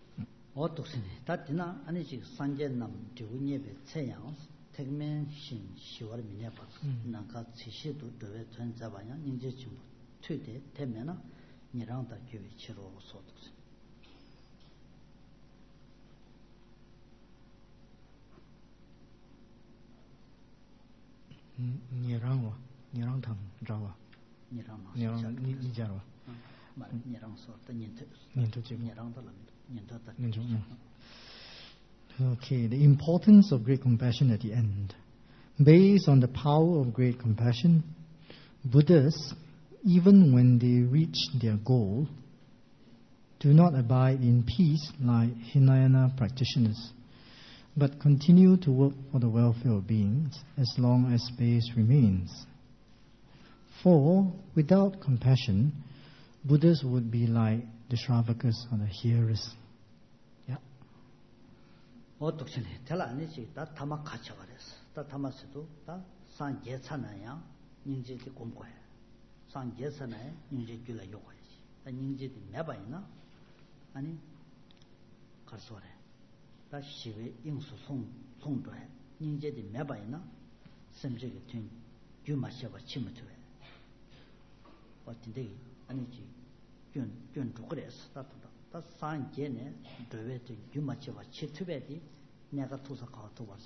Okay, the importance of great compassion at the end. Based on the power of great compassion, Buddhas, even when they reach their goal, do not abide in peace like Hinayana practitioners, but continue to work for the welfare of beings as long as space remains. For without compassion, Buddhas would be like the Shravakas or the hearers.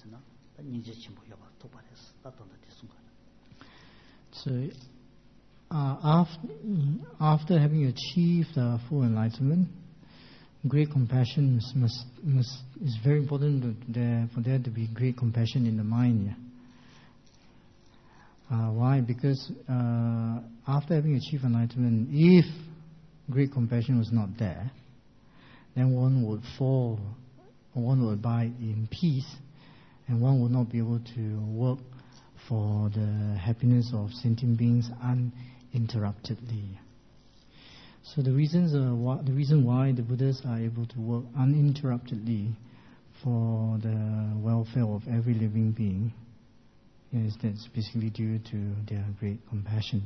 So after having achieved full enlightenment, great compassion is very important for there to be great compassion in the mind. Yeah? Why? Because after having achieved enlightenment, if great compassion was not there, then one would fall, or one would abide in peace, and one would not be able to work for the happiness of sentient beings uninterruptedly. So the reason why the Buddhas are able to work uninterruptedly for the welfare of every living being is that's basically due to their great compassion.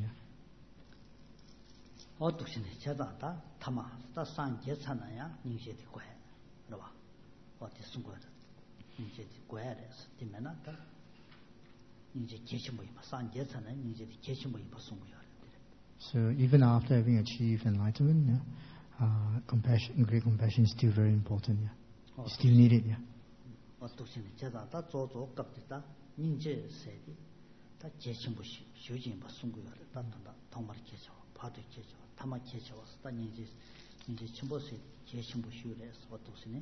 어떻게는 제자다 타마 다 산제찬나야 닝제디 과 그러봐 어디 숨거든 닝제디 과야래서 되면은 다 닝제 계시모이 산제찬나 닝제디 계시모이 숨거야. So even after having achieved enlightenment, great compassion is still very important. You still need it. 어떻게는 제자다 조조 갑디다 닝제 세디 다 계시모시 쇼진바 숨거야. 다 정말 계셔 봐도 계셔 타마 계셔서 다 닝제 침보시 계시모 쇼래서 어떻게는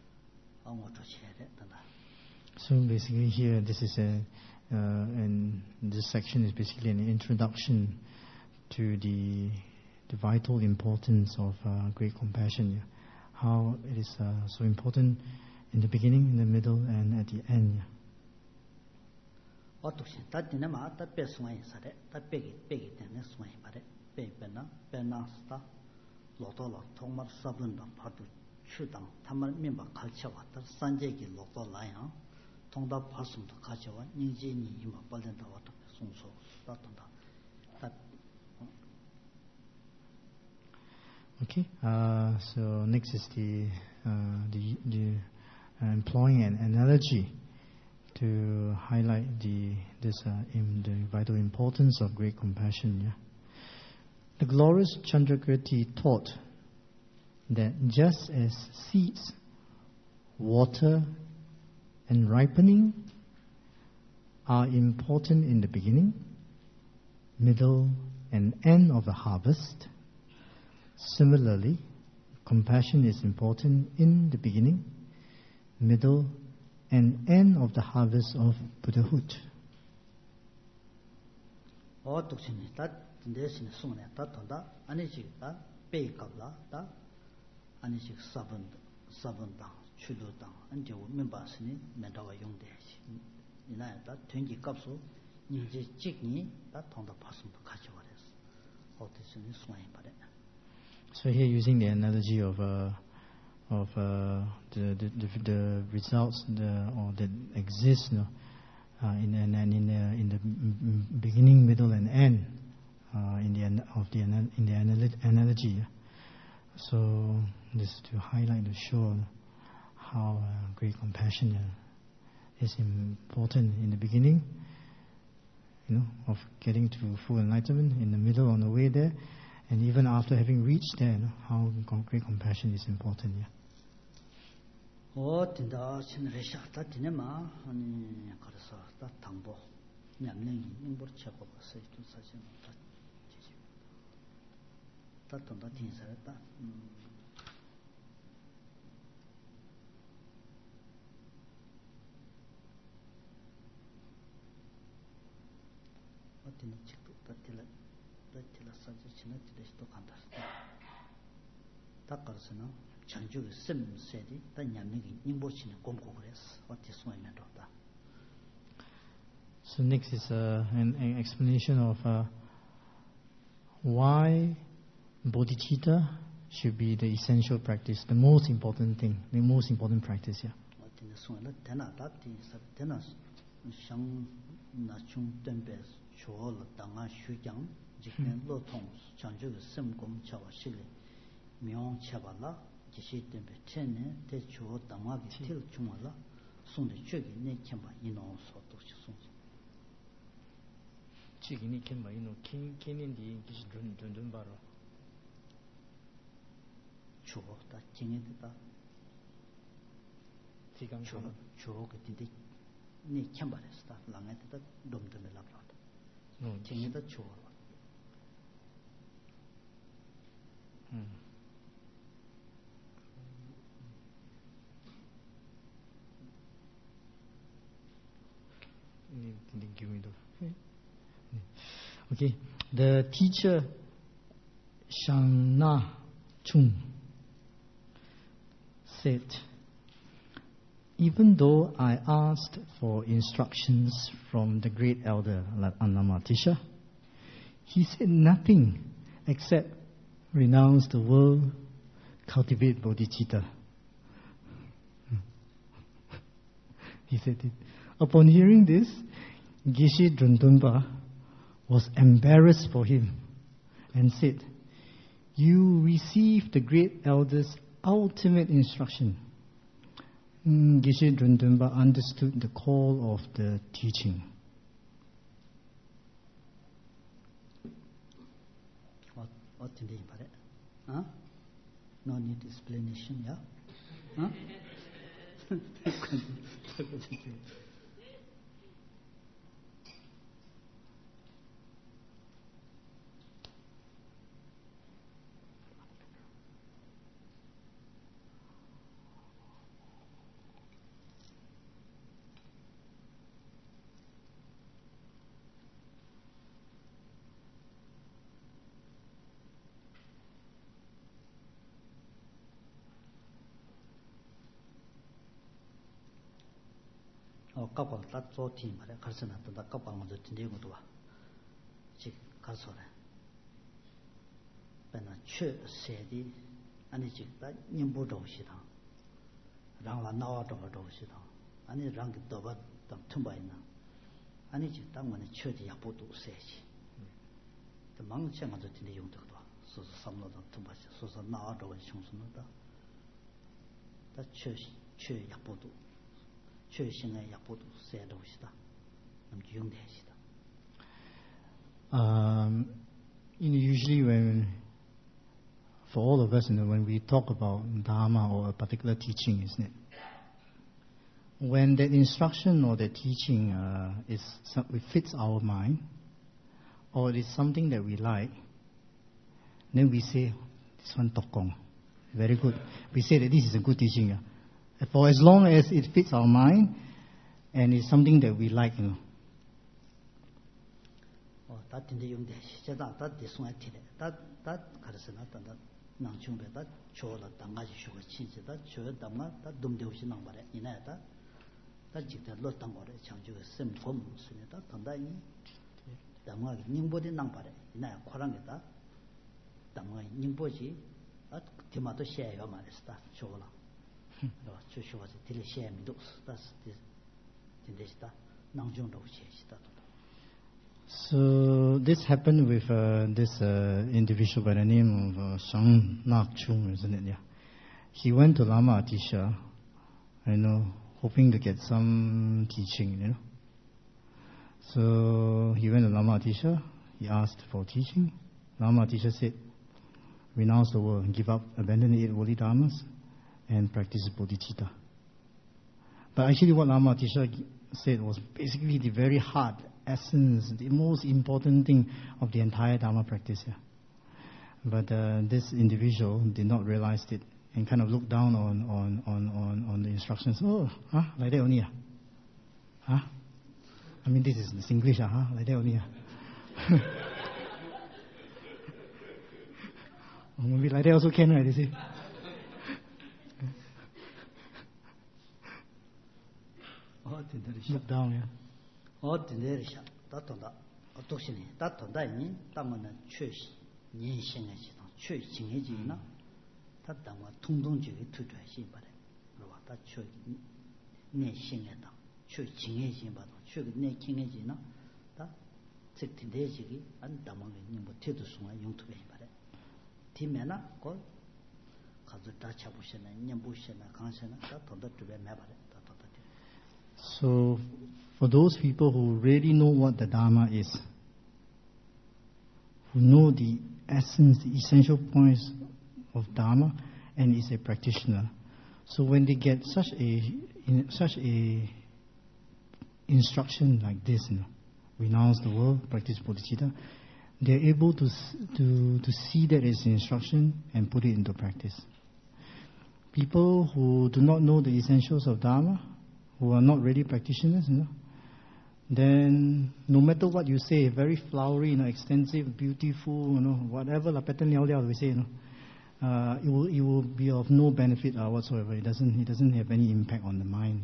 So basically here this is and this section is basically an introduction to the vital importance of great compassion. How it is so important in the beginning, in the middle, and at the end. 어떻게 다디나마 다 배송이 사래 다 빼기 되는 송이 말에 빼배나 빼나스다 로도로 정말 사분다 파도 추당 담을 면바 같이 왔다 산제기 로도라야 통답 파슴도 같이 와 닝지니 이마 빨된다 왔다 송소 따던다 Okay, so next is the employing an analogy to highlight the vital importance of great compassion. Yeah? The glorious Chandrakirti taught that just as seeds, water, and ripening are important in the beginning, middle, and end of the harvest, similarly, compassion is important in the beginning, middle, and end of the harvest of Buddhahood. So here using the analogy of the results that exist in the beginning, middle, and end in the analogy. So this is to highlight, to show how great compassion is important in the beginning, of getting to full enlightenment, in the middle, on the way there, and even after having reached there, how great compassion is important. So next is an explanation of why bodhicitta should be the essential practice, the most important thing, the most important practice here. Okay, the teacher Shang Na Chung said, even though I asked for instructions from the great elder Annamatisha, he said nothing except renounce the world, cultivate bodhicitta. He said it. Upon hearing this, Geshe Drundunpa was embarrassed for him and said, you received the great elder's ultimate instruction. Geshe Drundunpa understood the call of the teaching. What did he put it? Huh? No need explanation, yeah? Huh? 까방 다 좋티 말에 가서 나타나 까방 먼저 딘데고도 와. 즉 가서래. 배나 최세디 아니 즉다 님보도시다. 랑라 나와도시다. 아니 랑기 더바 당 tum바이나. 아니 즉 당만의 최디 약보도 세지. 그 망청 먼저 딘데 용도도 와. 소소 삼로도 tum바시 소소 나와도 형수는다. 다 최 약보도 usually for all of us, when we talk about Dharma or a particular teaching, isn't it? When that instruction or that teaching it fits our mind, or it is something that we like, then we say, this one tokong, very good. We say that this is a good teaching. For as long as it fits our mind and it's something that we like, So this happened with this individual by the name of Shang Na Chung, isn't it? Yeah. He went to Lama Atisha, hoping to get some teaching, So he went to Lama Atisha, he asked for teaching. Lama Atisha said, renounce the world, give up, abandon the 8 worldly dharmas, and practice bodhicitta. But actually what Lama Atisha said was basically the very heart, essence, the most important thing of the entire Dharma practice here. But this individual did not realize it and kind of looked down on the instructions. Oh, like that only. I mean, this is English, like that only. Maybe like that also can, right? You see? Look down, yeah. 어디내리샤 다통다 어떻시니 다통다니 땅은 최시 년생의지도 최징해지나 다땅과 통동적이 투자시 바래 그러와 다 최 내생에다 최징해지 바도 최 내징해지나 다 즉대지기 안 담아게 뭐 태도송아 용투배 바래 뒤면나 거 가서 다 잡으시나 년부시나 강세나 다 돈도 두배 매 바래. So, for those people who really know what the Dharma is, who know the essence, the essential points of Dharma, and is a practitioner, so when they get such a instruction like this, renounce the world, practice bodhicitta, they're able to see that as instruction and put it into practice. People who do not know the essentials of Dharma, who are not really practitioners, then no matter what you say, very flowery, extensive, beautiful, whatever la pattern liao liao we say, it will be of no benefit whatsoever. It doesn't have any impact on the mind.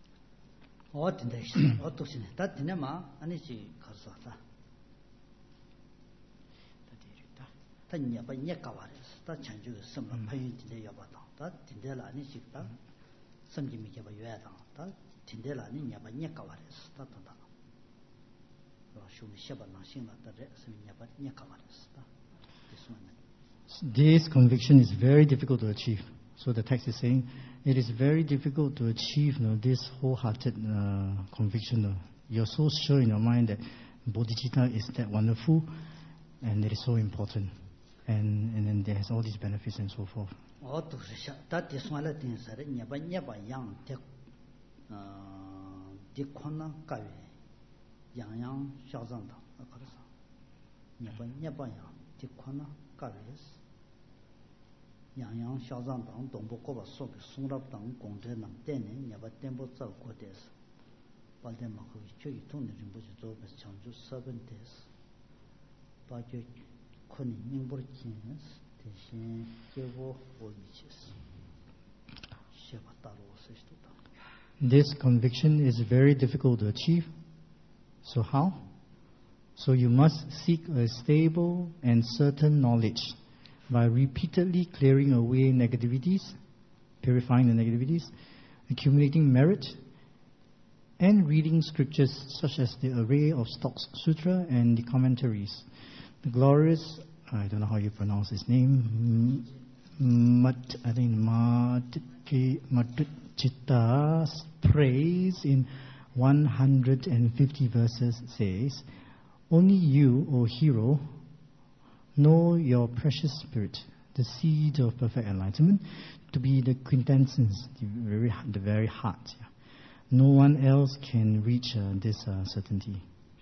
This conviction is very difficult to achieve. So the text is saying it is very difficult to achieve this wholehearted conviction. You're so sure in your mind that bodhicitta is that wonderful and it is so important. And then there's all these benefits and so forth. This conviction is very difficult to achieve. So how? So you must seek a stable and certain knowledge by repeatedly clearing away negativities, purifying the negativities, accumulating merit, and reading scriptures such as the array of Stokes Sutra and the commentaries. The glorious, I don't know how you pronounce his name, Madhucitta's praise in 150 verses says, "Only you, O hero, know your precious spirit, the seed of perfect enlightenment, to be the quintessence, the very heart. No one else can reach this certainty."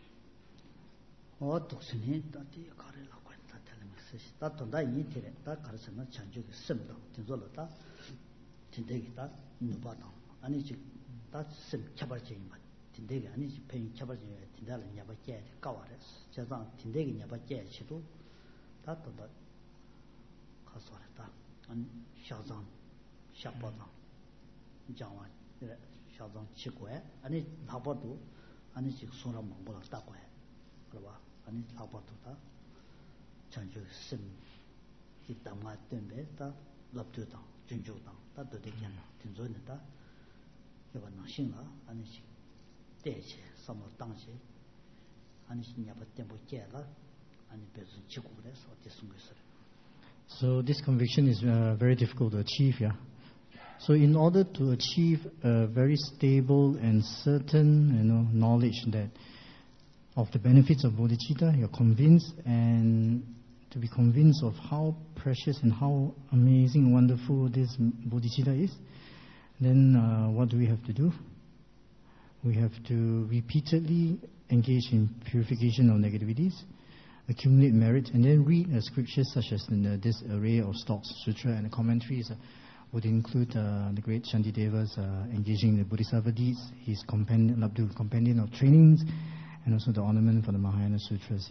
So this conviction is very difficult to achieve, So in order to achieve a very stable and certain, knowledge that of the benefits of bodhicitta, you're convinced, and to be convinced of how precious and how amazing, wonderful this bodhicitta is, then what do we have to do? We have to repeatedly engage in purification of negativities, accumulate merit, and then read scriptures such as this array of Stokes Sutra, and the commentaries would include the great Shantideva's engaging in the Bodhisattva deeds, his companion of trainings, and also the ornament for the Mahayana Sutras.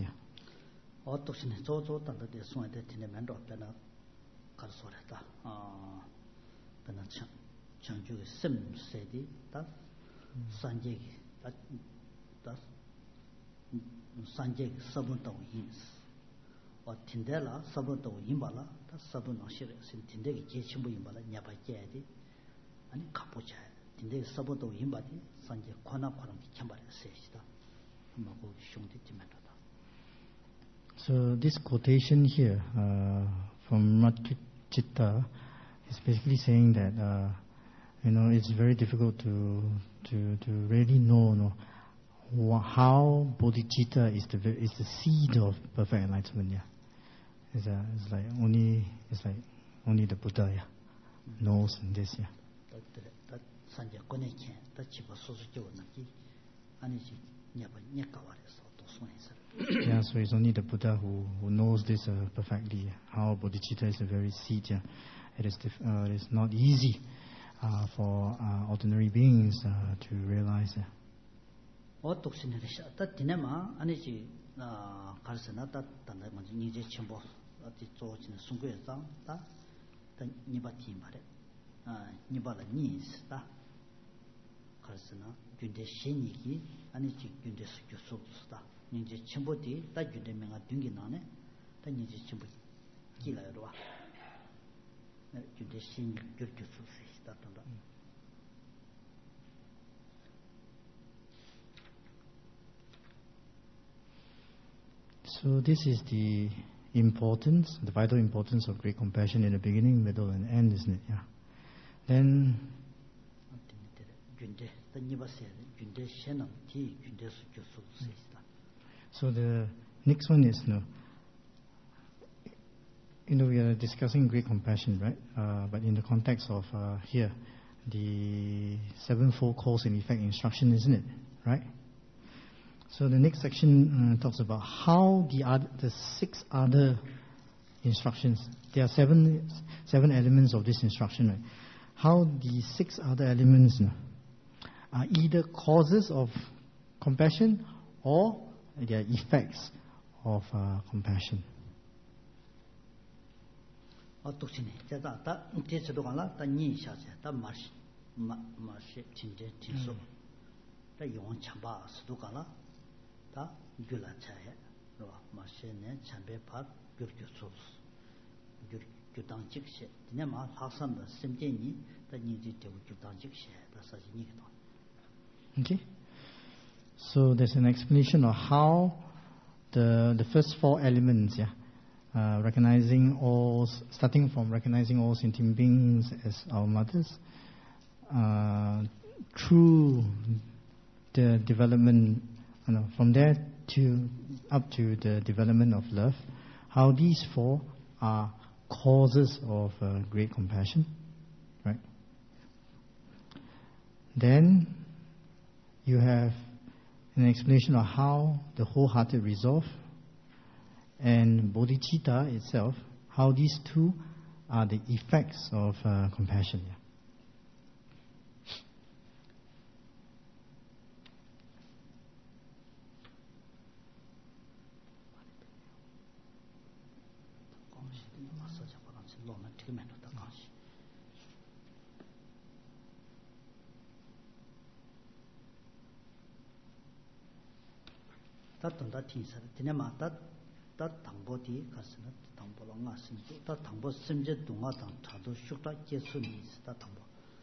So this quotation here from Madhucitta is basically saying that it's very difficult to really know how bodhicitta is the seed of perfect enlightenment. It's like only the Buddha knows this. Yeah, so it's only the Buddha who knows this perfectly. How bodhicitta is a very seed. Yeah, it is not easy for ordinary beings to realize. 어떻신이래서 다 디네마 아니지 가르스나 다 단다 먼저 니제 첨보 어디 조진 순고에서 다 니바티 말에 니바라 니스다 가르스나 균대 신이기 아니지 균대 수교수다 니제 첨보디 다 균대 명아 둥기 나네 다 니제 첨보 기라요 와 균대 신이 교수수다 단다 So this is the importance, the vital importance of great compassion in the beginning, middle, and end, isn't it? Yeah. Then. So the next one is we are discussing great compassion, right? But in the context of here, the sevenfold cause and effect instruction, isn't it? Right? So the next section talks about how the 6 other instructions. There are seven elements of this instruction. Right? How the 6 other elements are either causes of compassion or they are effects of compassion. 다 귤라차에 로 마셰네 참배파 귤교수 귤당직시 네마 학산의 심제니 다 니지 되고 귤당직시 다 사진이기도. Okay. So there's an explanation of how the first 4 elements, starting from recognizing all sentient beings as our mothers, through the development, from there up to the development of love, how these 4 are causes of great compassion, right? Then you have an explanation of how the wholehearted resolve and bodhicitta itself, how these 2 are the effects of compassion. Yeah. 다 tinsa 디네마 다 당보디 가스나 당보로 나심도 다 당보 심제 동화당 차도 숙다 계수니 다 당보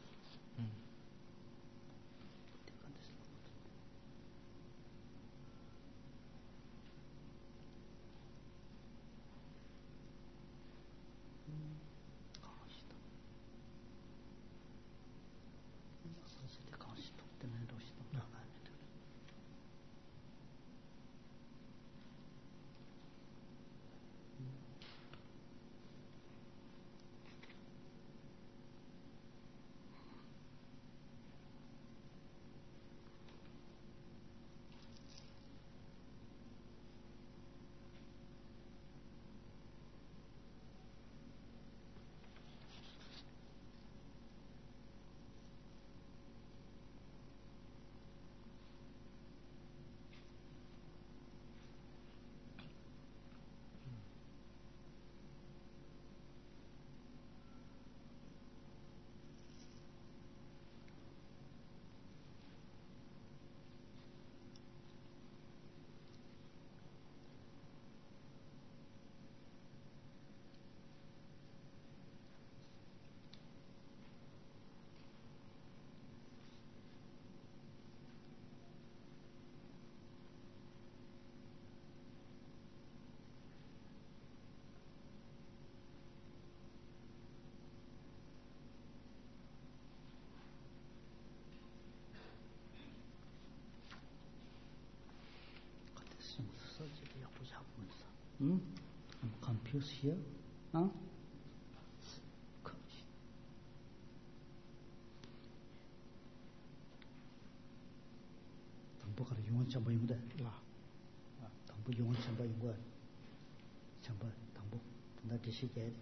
I'm confused here. 당보가를 용언자 모임인데 당보 부 용원 첨부 인거 첨부 당부 나 디시게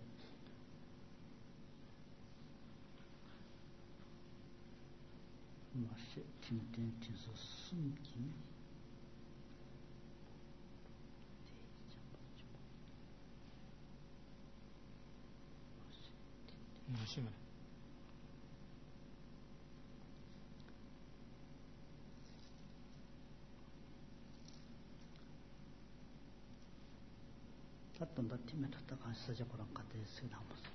마시 팀팀 팀서 숨기 마시면 어떤 다 팀에 갔다가 서저 그런 것들 쓰다 무슨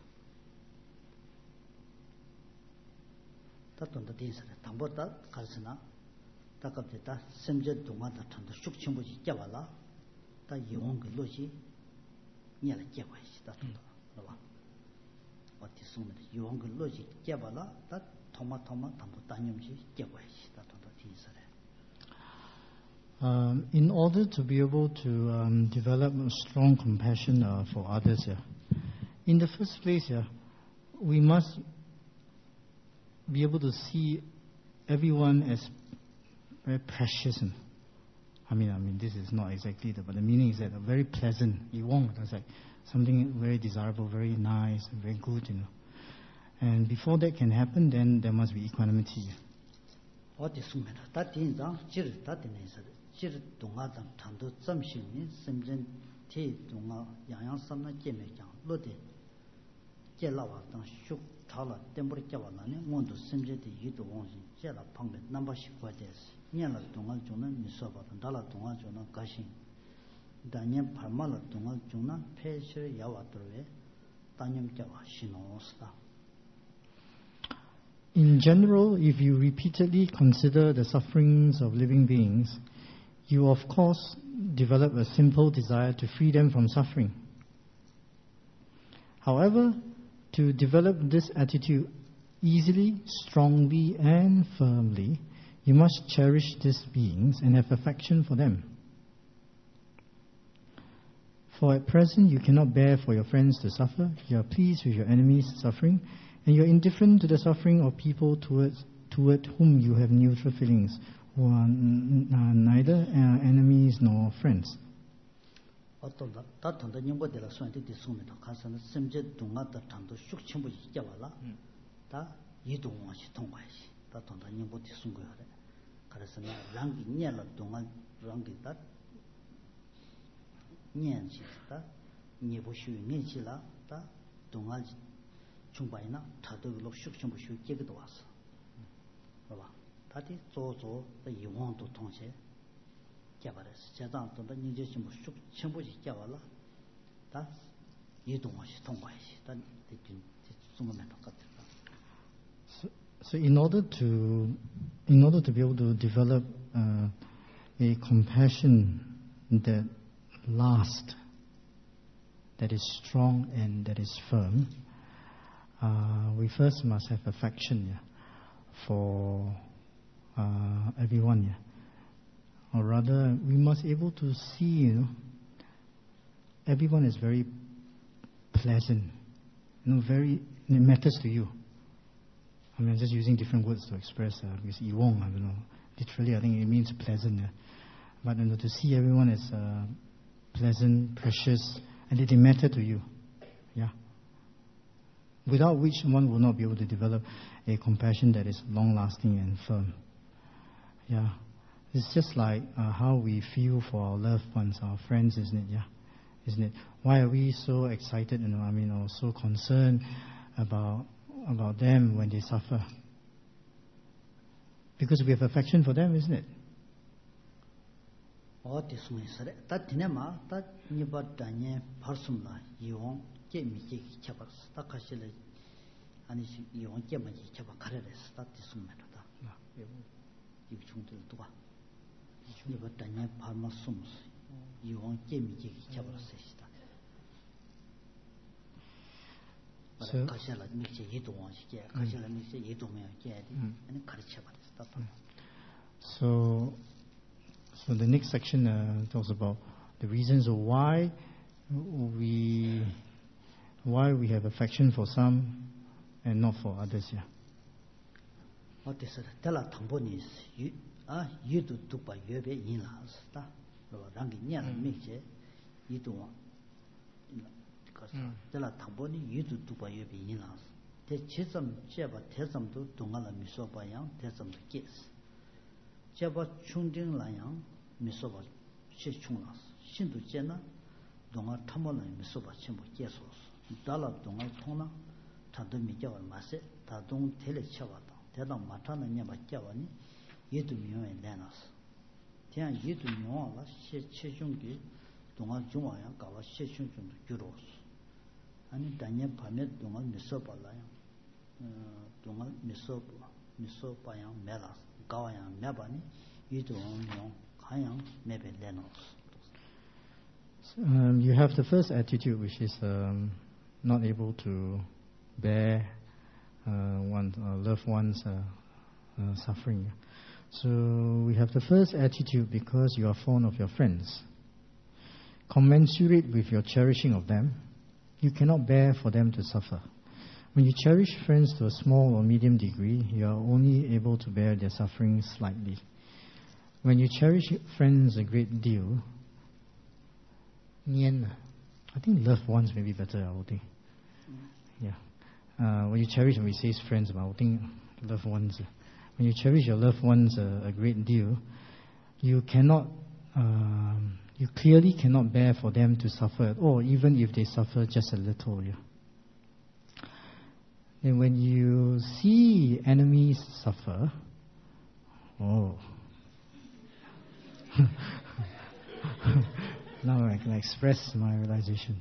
어떤 다 디스를 당보다 가르스나 다갑다 심제 동안다 전도 숙침부지 잡아라 다 이용 그 로지 니를 잡아 있다 또 봐. 어디 숨을 이용 그 로지 잡아라 다 토마 당보 단념지 잡아 있다 또 디스를 In order to be able to develop a strong compassion for others, in the first place, we must be able to see everyone as very precious. I mean, this is not exactly but the meaning is that very pleasant. That's like something very desirable, very nice, very good, And before that can happen, then there must be equanimity. 어디 숨면 다 된다 질 다 되네서 질 동아당 참도 점심이 심전 티 동아 양양삼나 제매장 로데 제라와당 슉 타라 템버리 잡아나네 원도 심제디 유도 원신 제라 방배 넘버십 과데스 년라 동안 주는 미소바던 달라 동안 주는 가신 다년 팔말라 동안 주는 폐실 야와들에 단념 잡아 신호스다. In general, if you repeatedly consider the sufferings of living beings, you of course develop a simple desire to free them from suffering. However, to develop this attitude easily, strongly, and firmly, you must cherish these beings and have affection for them. For at present, you cannot bear for your friends to suffer, you are pleased with your enemies' suffering, and you are indifferent to the suffering of people toward whom you have neutral feelings, who are neither enemies nor friends. 어떤다 다통다 님보들 손에 뒤숨에도 가서는 심제 동아다 장도 숙침부 있자발라 다 이동하시 통과시 다통다 님보 뒤숨 거야 그래서 랑기 녀라 동안 랑기다 녀지다 녀보슈 녀지라 다 동아 중바이나 다도로 숙침부 쉬 깨기도 왔어 봐봐 다디 조조 의 이원도 통제 개발했어. 제단도 이제 좀 전부지 개발라. 다 이동하시 통과하시. 다 대충 숨으면 똑같아. So in order to be able to develop a compassion that lasts, that is strong and that is firm, we first must have affection for everyone. Or rather, we must be able to see, everyone is very pleasant, it matters to you. I mean, I'm just using different words to express, because iwong, I don't know, literally I think it means pleasant. But to see everyone as pleasant, precious, and that they matter to you. Yeah. Without which one will not be able to develop a compassion that is long-lasting and firm. Yeah. It's just like how we feel for our loved ones, our friends, isn't it? Yeah, isn't it? Why are we so excited, or so concerned about them when they suffer? Because we have affection for them, isn't it? 어디 숨어있어래? 다 디네마, 다 니바다니 파rsumla 이용 깨미지 쳐봤어. 다 가실래 아니 이용 깨미지 쳐봐 가래랬어. 다 디숨면다. 이 중들도 봐. 니바다니 파rsum스 이용 깨미지 쳐봤어. So, 가실래 미지 이동하시게 가실래 미지 이동해야 돼. 아니 가르쳐 봤어. So the next section talks about the reasons of why we have affection for some and not for others. Yeah. 어때서 달라 당본이 유도 두바 여배 인라스다. rangi nyala mikje yiduwa tela thamboni yidu dupa yobi yinlas te chesam cheba tesamdo dongala misoba yang tesamdo kes cheba chungding la yang misoba che chunglas shindu jena donga thamala misoba chenbo kesos dala donga thongna thado mijawa mase tadong tele chawata tedang matana nyaba kyawani yidu miyoen lenas tian yidu miyoa la she chechungki donga jungwa yang kawa she chungchungdo gyuros 아니 다냐 밤에 동안 미소발라요. 동안 미소바양 메라 가와양 메바니 이동용 가양 메벨레노. You have the first attitude, which is not able to bear loved one's suffering. So we have the first attitude because you are fond of your friends. Commensurate with your cherishing of them, you cannot bear for them to suffer. When you cherish friends to a small or medium degree, you are only able to bear their suffering slightly. When you cherish friends a great deal, I think loved ones may be better, I would think. Yeah. When you cherish, and we say friends, but I would think loved ones. When you cherish your loved ones a great deal, you clearly cannot bear for them to suffer at all, even if they suffer just a little. Yeah. And when you see enemies suffer, now I can express my realization.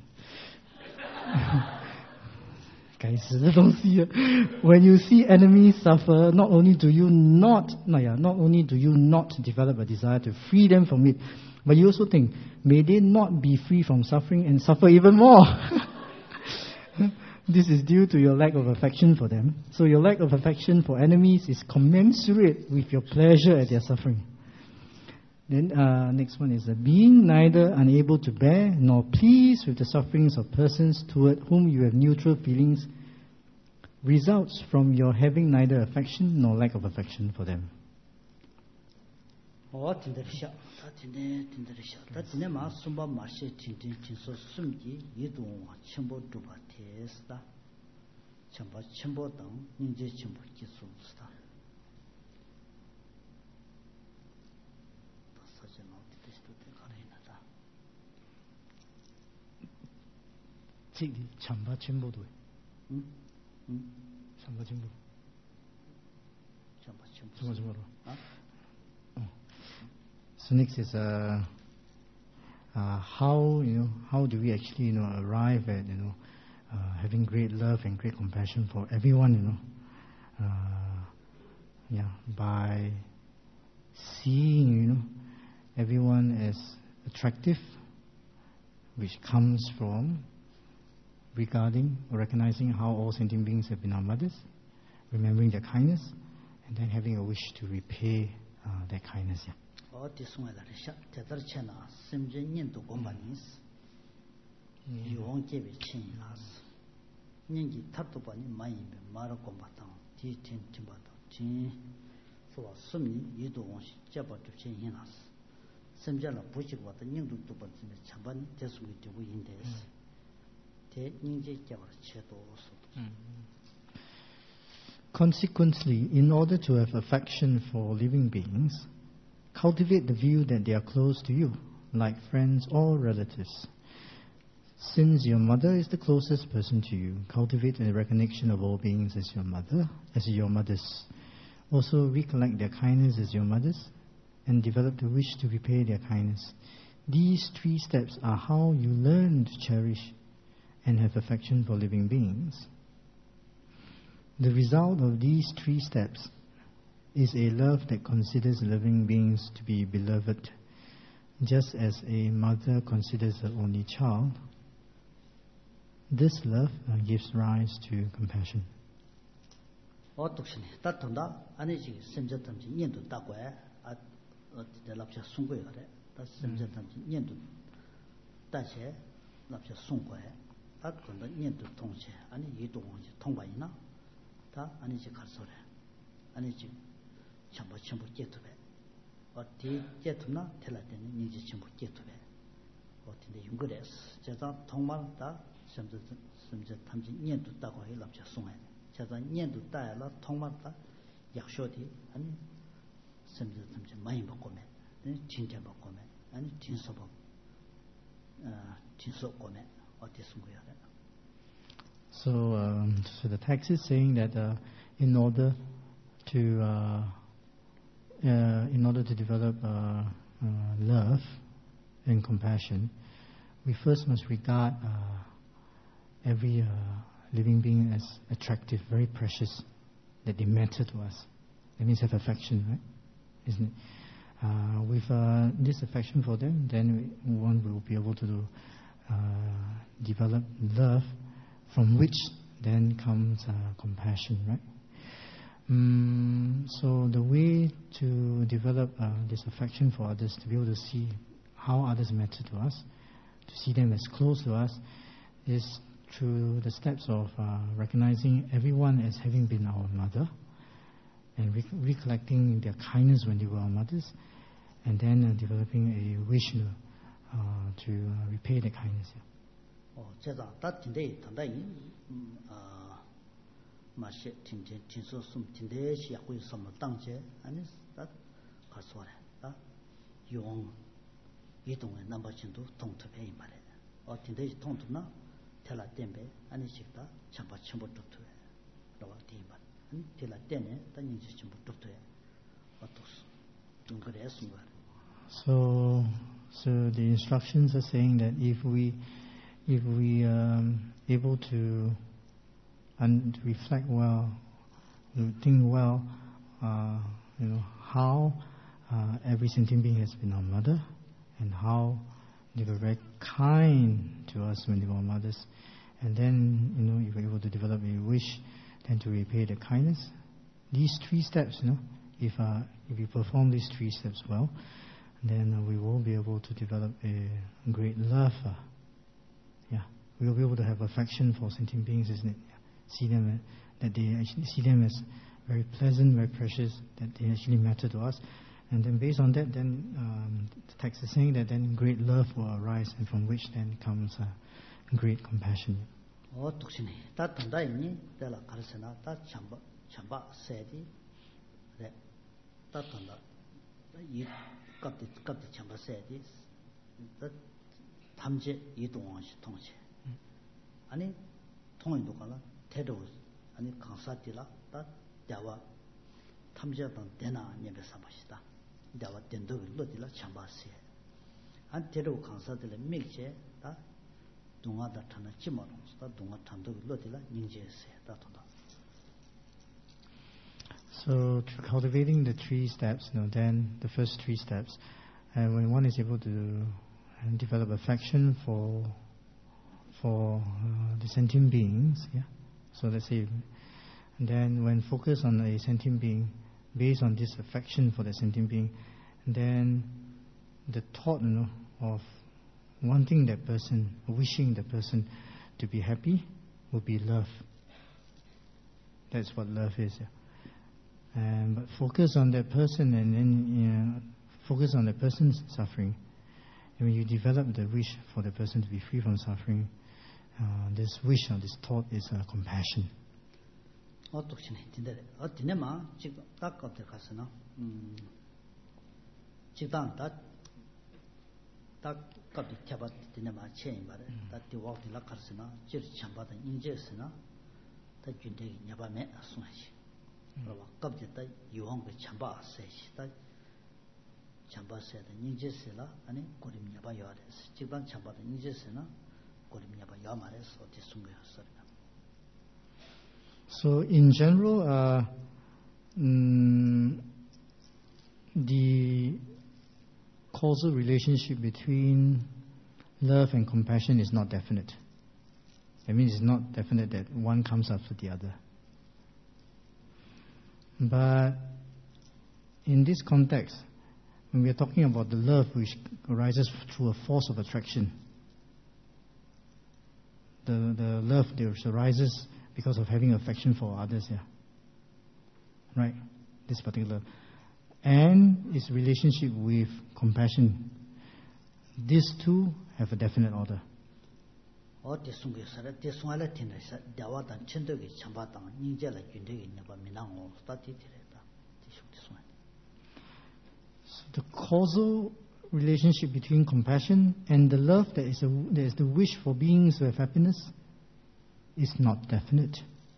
When you see enemies suffer, not only do you not develop a desire to free them from it, but you also think, may they not be free from suffering and suffer even more. This is due to your lack of affection for them. So your lack of affection for enemies is commensurate with your pleasure at their suffering. Then next one is being neither unable to bear nor pleased with the sufferings of persons toward whom you have neutral feelings results from your having neither affection nor lack of affection for them. So next is how do we actually arrive at having great love and great compassion for everyone, by seeing everyone as attractive, which comes from regarding or recognizing how all sentient beings have been our mothers, remembering their kindness, and then having a wish to repay their kindness. Consequently, in order to have affection for living beings, cultivate the view that they are close to you, like friends or relatives. Since your mother is the closest person to you, cultivate the recognition of all beings as your mothers. Also recollect their kindness as your mothers, and develop the wish to repay their kindness. These 3 steps are how you learn to cherish and have affection for living beings. The result of these 3 steps is a love that considers living beings to be beloved, just as a mother considers her only child. This love gives rise to compassion. 어디 제투나 텔라데니 니지 전부 제투베 어디데 용거레스 제가 통말다 심지 탐지 년도 따고 해 납자 송해 제가 년도 따야라 통말다 약쇼디 아니 심지 탐지 많이 먹고매 진짜 먹고매 아니 진서 먹 진서 먹고매 어디 숨고야 돼. So the text is saying that in order to develop love and compassion, we first must regard every living being as attractive, very precious, that they matter to us. That means have affection, right? Isn't it? With this affection for them, then one will be able to develop love, from which then comes compassion, right? So the way to develop this affection for others, to be able to see how others matter to us, to see them as close to us, is through the steps of recognizing everyone as having been our mother, and recollecting their kindness when they were our mothers, and then developing a wish to repay the kindness. 제가 다 tinday tandayi 마시 tinday 진소 숨 tinday 시야고이 섬 당제 아니 다 가서래 다 용 이동의 남바진도 통투배 이 말이야. tinday 통투나 텔라 템베 아니 식다 참바 첨부 통투해. 라고 디말. 아니 텔라 템에 단인지 첨부 통투해. 어떻소? 좀 그래서 말. So the instructions are saying that if we able to reflect well, think well, how every sentient being has been our mother, and how they were very kind to us when they were our mothers, and then if we're able to develop a wish, then to repay the kindness. These 3 steps, if we perform these 3 steps well, then we will be able to develop a great love. We will be able to have affection for sentient beings, isn't it? See them see them as very pleasant, very precious, that they actually matter to us. And then based on that, then the text is saying that then great love will arise, and from which then comes great compassion. 독신이 다 단다이니 내가 가르쳐나 다 참바 세디 네. 다 단다. 이 갑디 참바 세디 다 탐제 이동원시 통제. 아니 통인도 가나 태도 아니 강사들라 다 대화 탐제던 되나 녀베사 보시다. 대화 된도 로딜라 참바세. 안 태도 강사들의 밀제 다 동아다 타나 지마롱스다 동아 탄도 로딜라 닝제세 다 통다. So through cultivating the 3 steps, then the first 3 steps, and when one is able to develop affection for the sentient beings, so let's say, and then when focused on a sentient being, based on this affection for the sentient being, then the thought of wanting that person, wishing the person to be happy, will be love. That's what love is. But focus on that person, and then focus on the person's suffering. And when you develop the wish for the person to be free from suffering, this wish or this thought is compassion. 독신이 진데 디네마 지금 딱 어떻게 가서나 지금 딱 갑자기 잡았 디네마 체인 말에 다 디와디라 가서나 질 참바다 인제스나 다 준대 냐바메 송하시 그러고 갑자기 다 요한의 참바세시 다 참바세다 인제스라 아니 고림 냐바 요아레스 지금 참바다 인제스나 So in general, the causal relationship between love and compassion is not definite. That means it's not definite that one comes after the other. But in this context, when we are talking about the love which arises through a force of attraction, the love that arises because of having affection for others, right? This particular, and its relationship with compassion. These two have a definite order. So the causal relationship between compassion and the love, there is the wish for beings to have happiness, is not definite.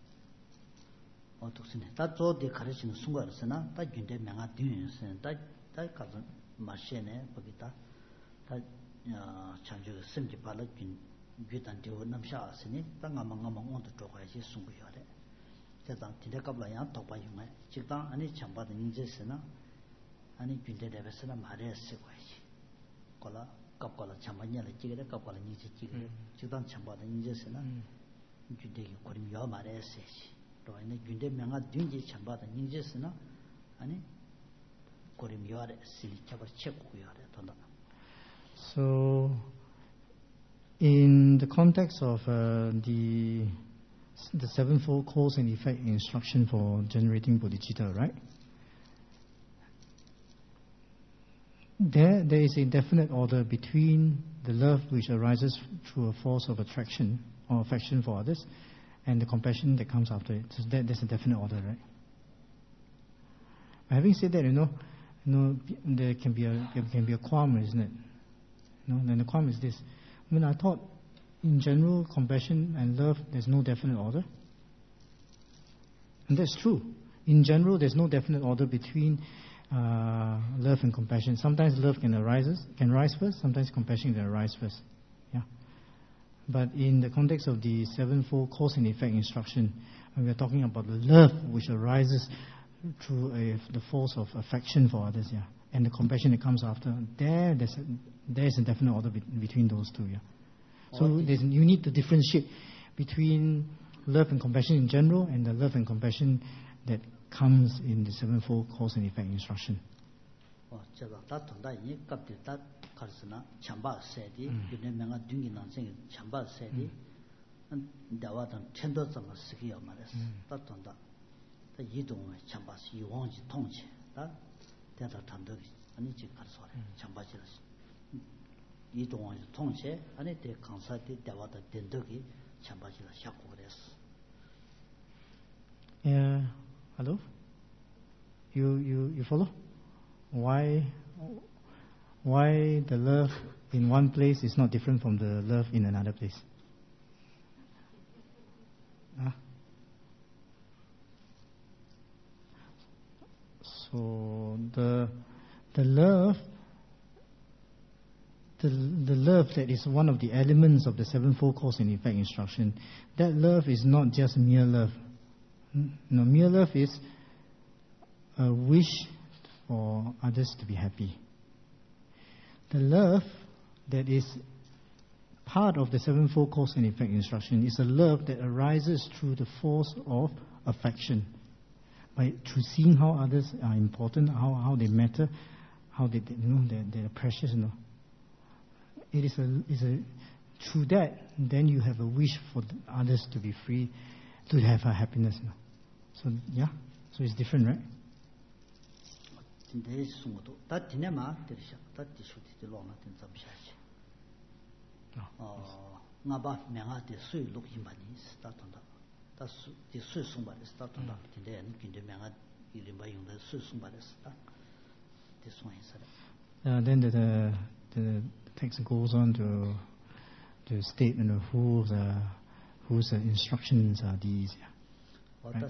So, in the context of the sevenfold cause and effect instruction for generating bodhicitta, right? There is a definite order between the love which arises through a force of attraction or affection for others, and the compassion that comes after it. So there's a definite order, right? Having said that, there can be a qualm, isn't it? And the qualm is this: I thought, in general, compassion and love, there's no definite order, and that's true. In general, there's no definite order between love and compassion. Sometimes love can rise first. Sometimes compassion can arise first. Yeah. But in the context of the sevenfold cause and effect instruction, we are talking about the love which arises through the force of affection for others. Yeah. And the compassion that comes after. There's a definite order between those two. Yeah. So you need to differentiate between love and compassion in general and the love and compassion that comes in the sevenfold cause and effect instruction. Yeah. Hello? You follow? Why the love in one place is not different from the love in another place? So the love that is one of the elements of the sevenfold cause and effect instruction, that love is not just mere love. No, mere love is a wish for others to be happy. The love that is part of the sevenfold cause and effect instruction is a love that arises through the force of affection, through seeing how others are important, how they matter, how they're precious. It is through that, then you have a wish for others to be free, to have a happiness. So it's different, right? Then the text goes on to state whose instructions are these. Right?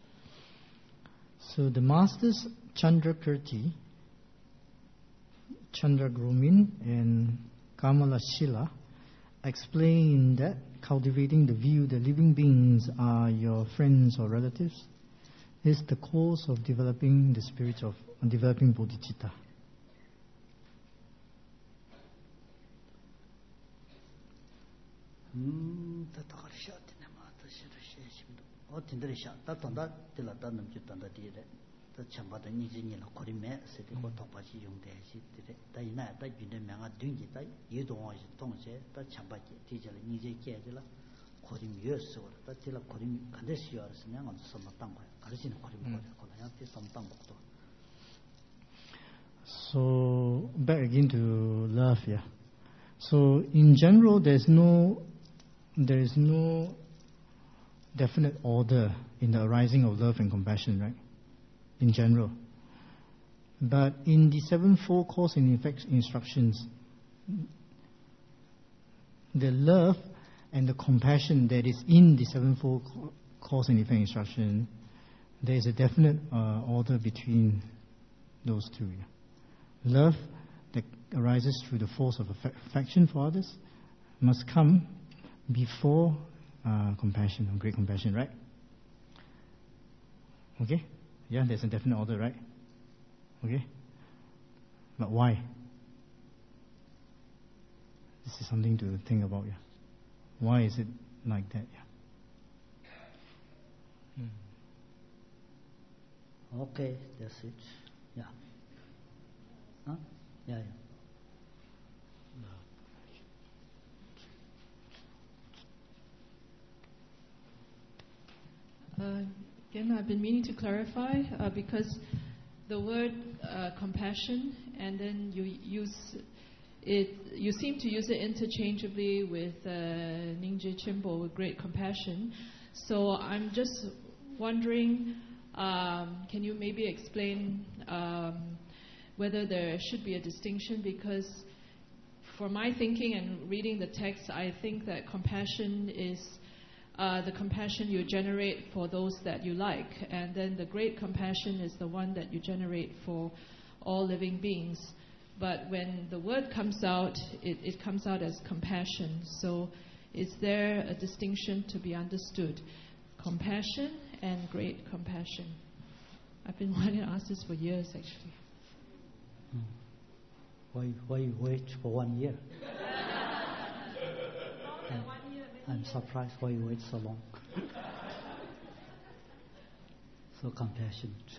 So the Master's Chandrakirti Chandra Gromin and Kamala Shila explain that cultivating the view that living beings are your friends or relatives is the cause of developing the spirit of developing bodhicitta. So back again to love, yeah. So in general, there is no definite order in the arising of love and compassion, right? In general. But in the sevenfold cause and effect instructions, the love and the compassion that is in the sevenfold cause and effect instruction, there is a definite order between those two. Yeah. Love that arises through the force of affection for others must come before compassion, or great compassion, right? Okay? Yeah, there's a definite order, right? Okay? But why? This is something to think about, yeah. Why is it like that, yeah? Okay, that's it. Yeah. Huh? Yeah, yeah. Again, I've been meaning to clarify because the word compassion, and then you use it. You seem to use it interchangeably with Ningzhi Chenpo, with great compassion. So I'm just wondering, can you maybe explain whether there should be a distinction? Because for my thinking and reading the text, I think that compassion is the compassion you generate for those that you like, and then the great compassion is the one that you generate for all living beings. But when the word comes out, it comes out as compassion. So is there a distinction to be understood? Compassion and great compassion. I've been wanting to ask this for years, actually. Why you wait for 1 year? I'm surprised why you wait so long. So compassionate.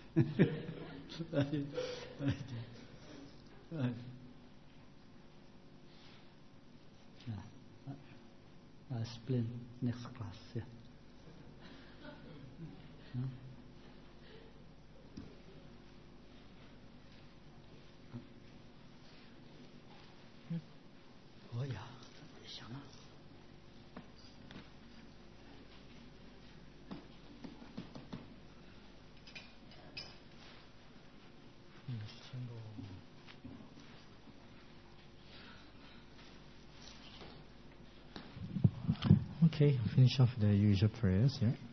I'll explain next class. Yeah. Oh yeah. Okay, finish off the usual prayers, yeah.